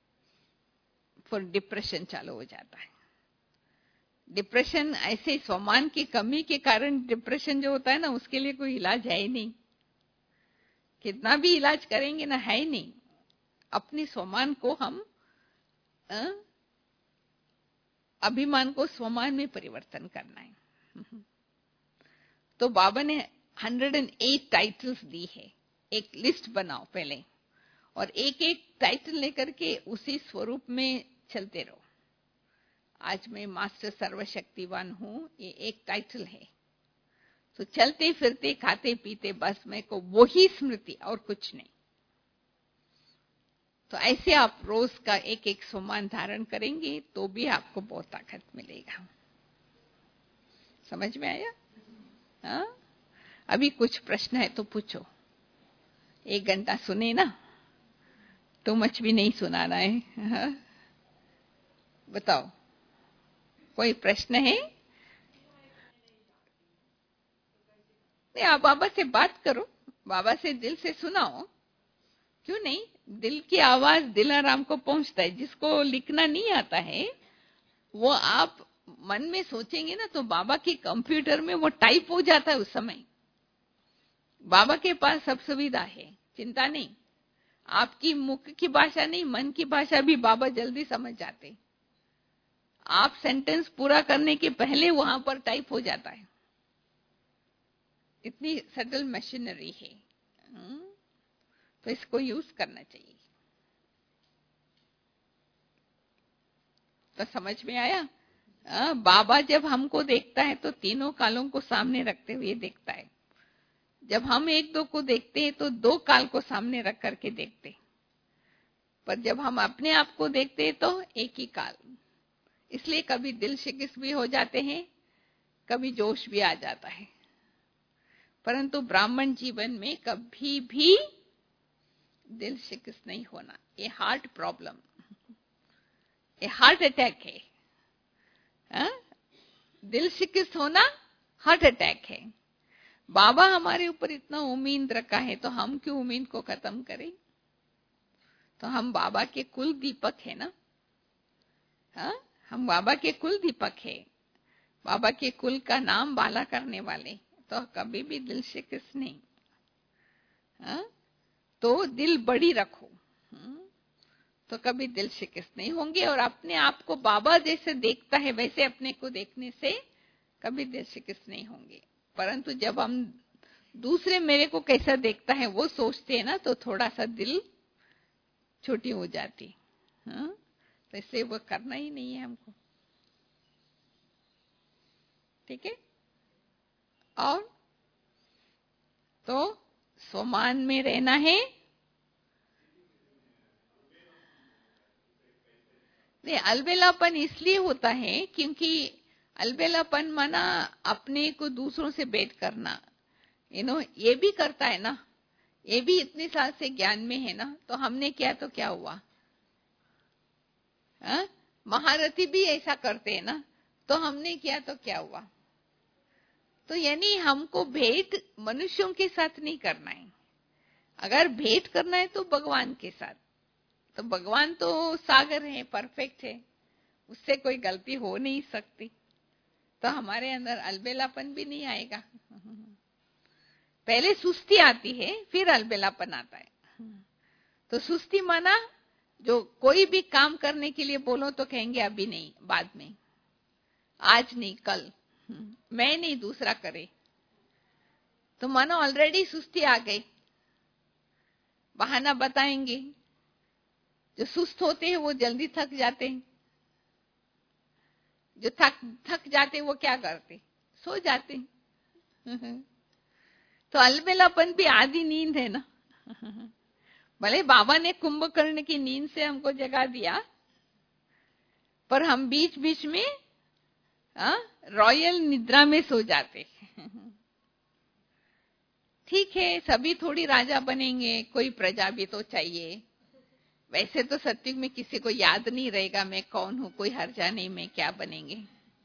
A: फिर डिप्रेशन चालू हो जाता है। डिप्रेशन ऐसे स्वमान की कमी के कारण डिप्रेशन जो होता है ना, उसके लिए कोई इलाज है ही नहीं। कितना भी इलाज करेंगे ना, है ही नहीं। अपनी स्वमान को हम अभिमान को स्वमान में परिवर्तन करना है। तो बाबा ने 108 टाइटल्स दी है। एक लिस्ट बनाओ पहले और एक एक टाइटल लेकर के उसी स्वरूप में चलते रहो। आज मैं मास्टर सर्वशक्तिवान हूं, ये एक टाइटल है। तो चलते फिरते खाते पीते बस मैं को वही स्मृति और कुछ नहीं। तो ऐसे आप रोज का एक एक स्वमान धारण करेंगे तो भी आपको बहुत ताकत मिलेगा। समझ में आया? हाँ, अभी कुछ प्रश्न है तो पूछो। 1 घंटा सुने ना, तो मच भी नहीं सुनाना है। हाँ? बताओ, कोई प्रश्न है? नहीं, आप बाबा से बात करो, बाबा से दिल से सुनाओ। क्यों नहीं? दिल की आवाज दिलाराम को पहुंचता है। जिसको लिखना नहीं आता है वो आप मन में सोचेंगे ना, तो बाबा के कंप्यूटर में वो टाइप हो जाता है उस समय। बाबा के पास सब सुविधा है, चिंता नहीं। आपकी मुख की भाषा नहीं, मन की भाषा भी बाबा जल्दी समझ जाते। आप सेंटेंस पूरा करने के पहले वहां पर टाइप हो जाता है। इतनी सटल मशीनरी है। तो इसको यूज करना चाहिए। तो समझ में आया? बाबा जब हमको देखता है तो तीनों कालों को सामने रखते हुए देखता है। जब हम 1-2 को देखते हैं तो 2 काल को सामने रख करके देखते। पर जब हम अपने आप को देखते हैं तो एक ही काल। इसलिए कभी दिल शिकिस्त भी हो जाते हैं, कभी जोश भी आ जाता है, परंतु ब्राह्मण जीवन में कभी भी दिल शिकिस्त नहीं होना। ये हार्ट प्रॉब्लम, ये हार्ट अटैक है। दिल शिकिस्त होना हार्ट अटैक है। बाबा हमारे ऊपर इतना उम्मीद रखा है, तो हम क्यों उम्मीद को खत्म करें? तो हम बाबा के कुल दीपक है ना। हम बाबा के कुल दीपक है, बाबा के कुल का नाम बाला करने वाले, तो कभी भी दिल शिकिस्त नहीं। तो दिल बड़ी रखो, तो कभी दिल शिकिस्त नहीं होंगे। और अपने आप को बाबा जैसे देखता है वैसे अपने को देखने से कभी दिल शिकिस्त नहीं होंगे। परंतु जब हम दूसरे मेरे को कैसा देखता है वो सोचते हैं ना, तो थोड़ा सा दिल छोटी हो जाती। तो इससे वो करना ही नहीं है हमको। ठीक है। और तो स्वमान में रहना है। नहीं, अलबेलापन इसलिए होता है क्योंकि अलबेलापन माना अपने को दूसरों से भेद करना। ये भी करता है ना, ये भी इतने साल से ज्ञान में है ना, तो हमने किया तो क्या हुआ? महारथी भी ऐसा करते हैं ना, तो हमने किया तो क्या हुआ? तो यानी हमको भेद मनुष्यों के साथ नहीं करना है। अगर भेद करना है तो भगवान के साथ। तो भगवान तो सागर है, परफेक्ट है, उससे कोई गलती हो नहीं सकती। तो हमारे अंदर अलबेलापन भी नहीं आएगा। पहले सुस्ती आती है, फिर अलबेलापन आता है। तो सुस्ती माना जो कोई भी काम करने के लिए बोलो तो कहेंगे अभी नहीं, बाद में, आज नहीं, कल, मैं नहीं, दूसरा करे। तो मानो ऑलरेडी सुस्ती आ गई, बहाना बताएंगे। जो सुस्त होते हैं वो जल्दी थक जाते हैं, जो थक जाते हैं वो क्या करते? सो जाते हैं। तो अलबेलापन भी आधी नींद है ना। भले बाबा ने कुंभकर्ण की नींद से हमको जगा दिया, पर हम बीच बीच में रॉयल निद्रा में सो जाते। ठीक है, सभी थोड़ी राजा बनेंगे, कोई प्रजा भी तो चाहिए। वैसे तो सत्युग में किसी को याद नहीं रहेगा मैं कौन हूं, कोई हर्जा नहीं, मैं क्या बनेंगे।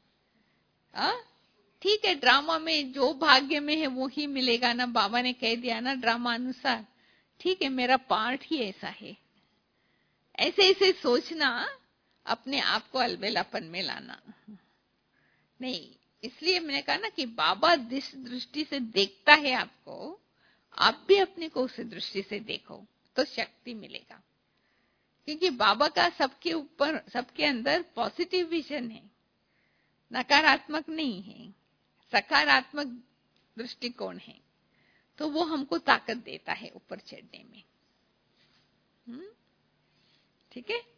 A: ठीक है, ड्रामा में जो भाग्य में है वो ही मिलेगा ना। बाबा ने कह दिया ना ड्रामा अनुसार, ठीक है, मेरा पार्ट ही ऐसा है। ऐसे ऐसे सोचना, अपने आप को अलबेलापन में लाना नहीं। इसलिए मैंने कहा ना कि बाबा जिस दृष्टि से देखता है आपको, आप भी अपने को उस दृष्टि से देखो तो शक्ति मिलेगा। क्योंकि बाबा का सबके ऊपर, सबके अंदर पॉजिटिव विजन है, नकारात्मक नहीं है, सकारात्मक दृष्टिकोण है। तो वो हमको ताकत देता है ऊपर चढ़ने में। ठीक है।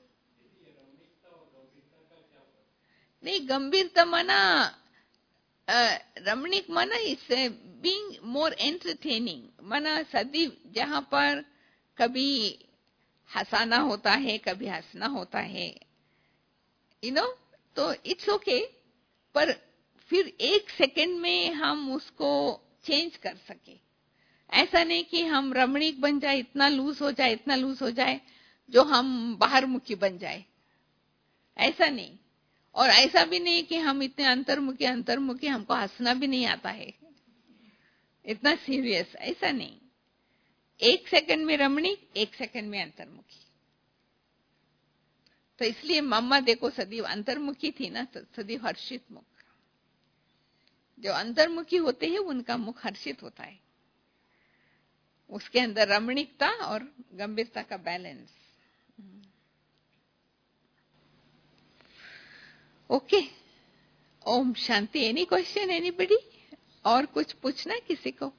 A: नहीं, गंभीरता माना रमणीक माना इस बीइंग मोर एंटरटेनिंग, माना सदी जहां पर कभी हंसाना होता है, कभी हंसना होता है, तो इट्स ओके। पर फिर एक सेकंड में हम उसको चेंज कर सके। ऐसा नहीं कि हम रमणीक बन जाए, इतना लूज हो जाए, इतना लूज हो जाए जो हम बाहर मुखी बन जाए, ऐसा नहीं। और ऐसा भी नहीं कि हम इतने अंतर्मुखी हमको हंसना भी नहीं आता है, इतना सीरियस, ऐसा नहीं। एक सेकंड में रमणीक, एक सेकंड में अंतर्मुखी। तो इसलिए मम्मा देखो सदैव अंतर्मुखी थी ना, सदैव हर्षित मुख। जो अंतर्मुखी होते हैं उनका मुख हर्षित होता है, उसके अंदर रमणीकता और गंभीरता का बैलेंस। ओके, ओम शांति। Any question anybody? और कुछ पूछना है किसी को?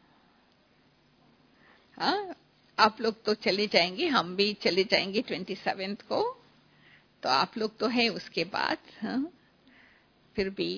A: हाँ, आप लोग तो चले जाएंगे, हम भी चले जाएंगे 27 को, तो आप लोग तो है उसके बाद। हाँ, फिर भी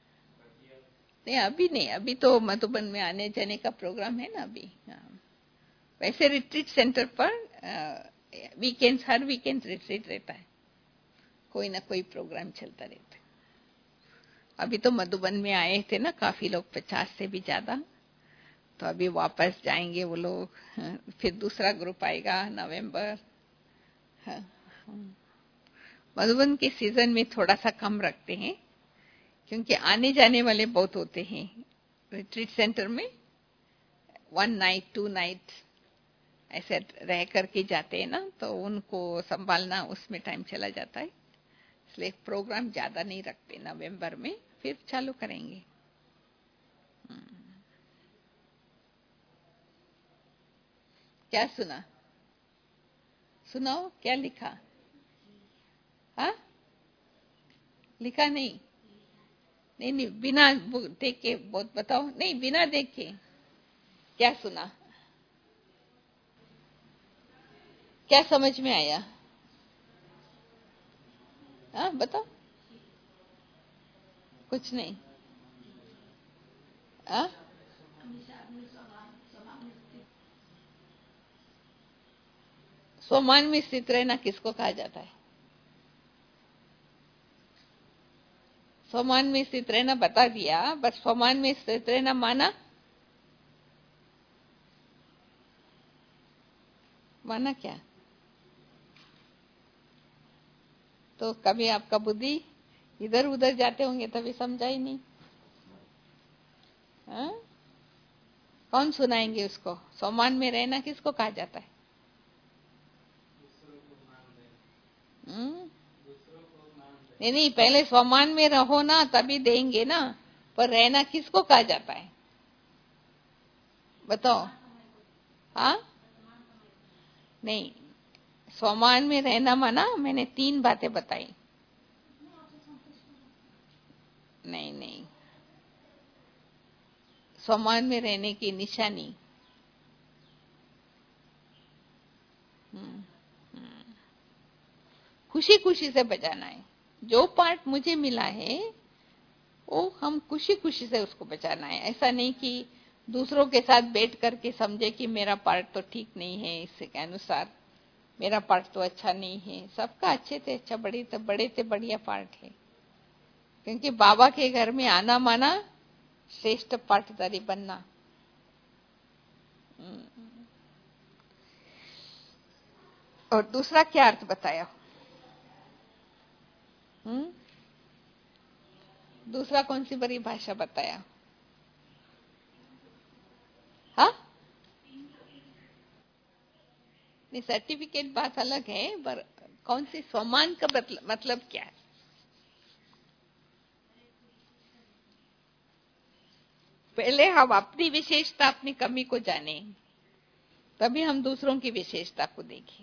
A: नहीं, अभी नहीं, अभी तो मधुबन में आने जाने का प्रोग्राम है ना अभी। हाँ, वैसे रिट्रीट सेंटर पर वीकेंड्स, हर वीकेंड रिट्रीट रहता है, कोई ना कोई प्रोग्राम चलता रहता है। अभी तो मधुबन में आए थे ना काफी लोग, 50 से भी ज्यादा, तो अभी वापस जाएंगे वो लोग। फिर दूसरा ग्रुप आएगा नवंबर। मधुबन के सीजन में थोड़ा सा कम रखते हैं, क्योंकि आने जाने वाले बहुत होते हैं रिट्रीट सेंटर में। 1 नाइट 2 नाइट ऐसे रह करके जाते हैं ना, तो उनको संभालना उसमें टाइम चला जाता है, इसलिए प्रोग्राम ज्यादा नहीं रखते। नवंबर में फिर चालू करेंगे। क्या सुना? सुनाओ, क्या लिखा? हाँ, लिखा नहीं? नहीं नहीं, बिना देख के बहुत बताओ। नहीं, बिना देख के क्या सुना, क्या समझ में आया? हाँ बताओ। कुछ नहीं। हाँ, स्वमान में स्थित रहना किसको कहा जाता है? स्वमान में स्थित रहना बता दिया, बस स्वमान में स्थित रहना माना? माना क्या? तो कभी आपका बुद्धि इधर उधर जाते होंगे तभी समझा ही नहीं। हाँ? कौन सुनाएंगे उसको? स्वमान में रहना किसको कहा जाता है? नहीं नहीं, पहले स्वमान में रहो ना, तभी देंगे ना। पर रहना किसको कहा जाता है बताओ? हाँ, नहीं, स्वमान में रहना माना मैंने 3 बातें बताई। नहीं नहीं, स्वमान में रहने की निशानी। खुशी खुशी से बजाना है। जो पार्ट मुझे मिला है वो हम खुशी खुशी से उसको बचाना है। ऐसा नहीं कि दूसरों के साथ बैठ करके समझे कि मेरा पार्ट तो ठीक नहीं है, इसके अनुसार मेरा पार्ट तो अच्छा नहीं है। सबका अच्छे से अच्छा, बड़े से बढ़िया पार्ट है, क्योंकि बाबा के घर में आना माना श्रेष्ठ पाठधारी बनना। और दूसरा क्या अर्थ बताया? दूसरा कौन सी बड़ी भाषा बताया? हाँ, नहीं, सर्टिफिकेट बात अलग है, पर कौन सी सम्मान का मतलब क्या है? पहले हम अपनी विशेषता, अपनी कमी को जाने, तभी हम दूसरों की विशेषता को देखें।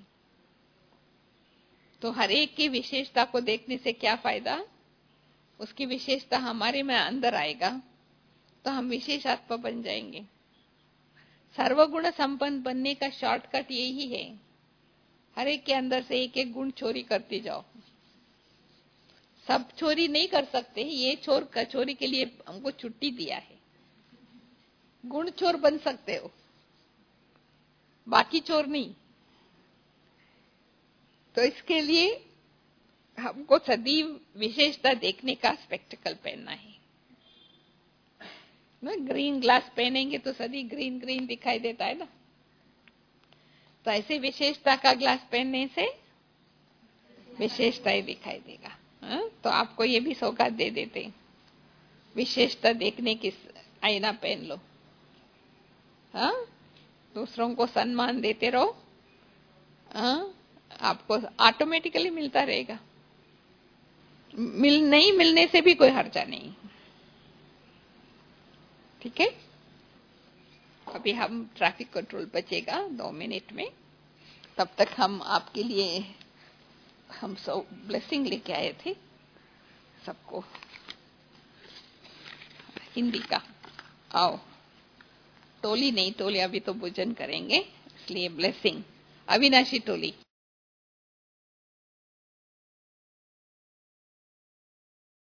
A: तो हर एक की विशेषता को देखने से क्या फायदा? उसकी विशेषता हमारे में अंदर आएगा, तो हम विशेष आत्मा बन जाएंगे। सर्वगुण संपन्न बनने का शॉर्टकट यही है, हर एक के अंदर से एक एक गुण चोरी करते जाओ। सब चोरी नहीं कर सकते, ये चोरी के लिए हमको छुट्टी दिया है। गुण चोर बन सकते हो, बाकी चोर नहीं। तो इसके लिए हमको सदैव विशेषता देखने का स्पेक्टिकल पहनना है ना। ग्रीन ग्लास पहनेंगे तो सदी ग्रीन ग्रीन दिखाई देता है ना। तो ऐसे विशेषता का ग्लास पहनने से विशेषता ही दिखाई देगा। तो आपको ये भी सौगात दे देते, विशेषता देखने की आईना पहन लो। हाँ, दूसरों को सम्मान देते रहो, आपको ऑटोमेटिकली मिलता रहेगा। नहीं मिलने से भी कोई हर्जा नहीं। ठीक है, अभी हम ट्रैफिक कंट्रोल बचेगा 2 मिनट में, तब तक हम आपके लिए हम सब ब्लेसिंग लेके आए थे सबको, हिंदी का। आओ, टोली नहीं, टोली अभी तो भोजन करेंगे, इसलिए ब्लेसिंग। अविनाशी टोली।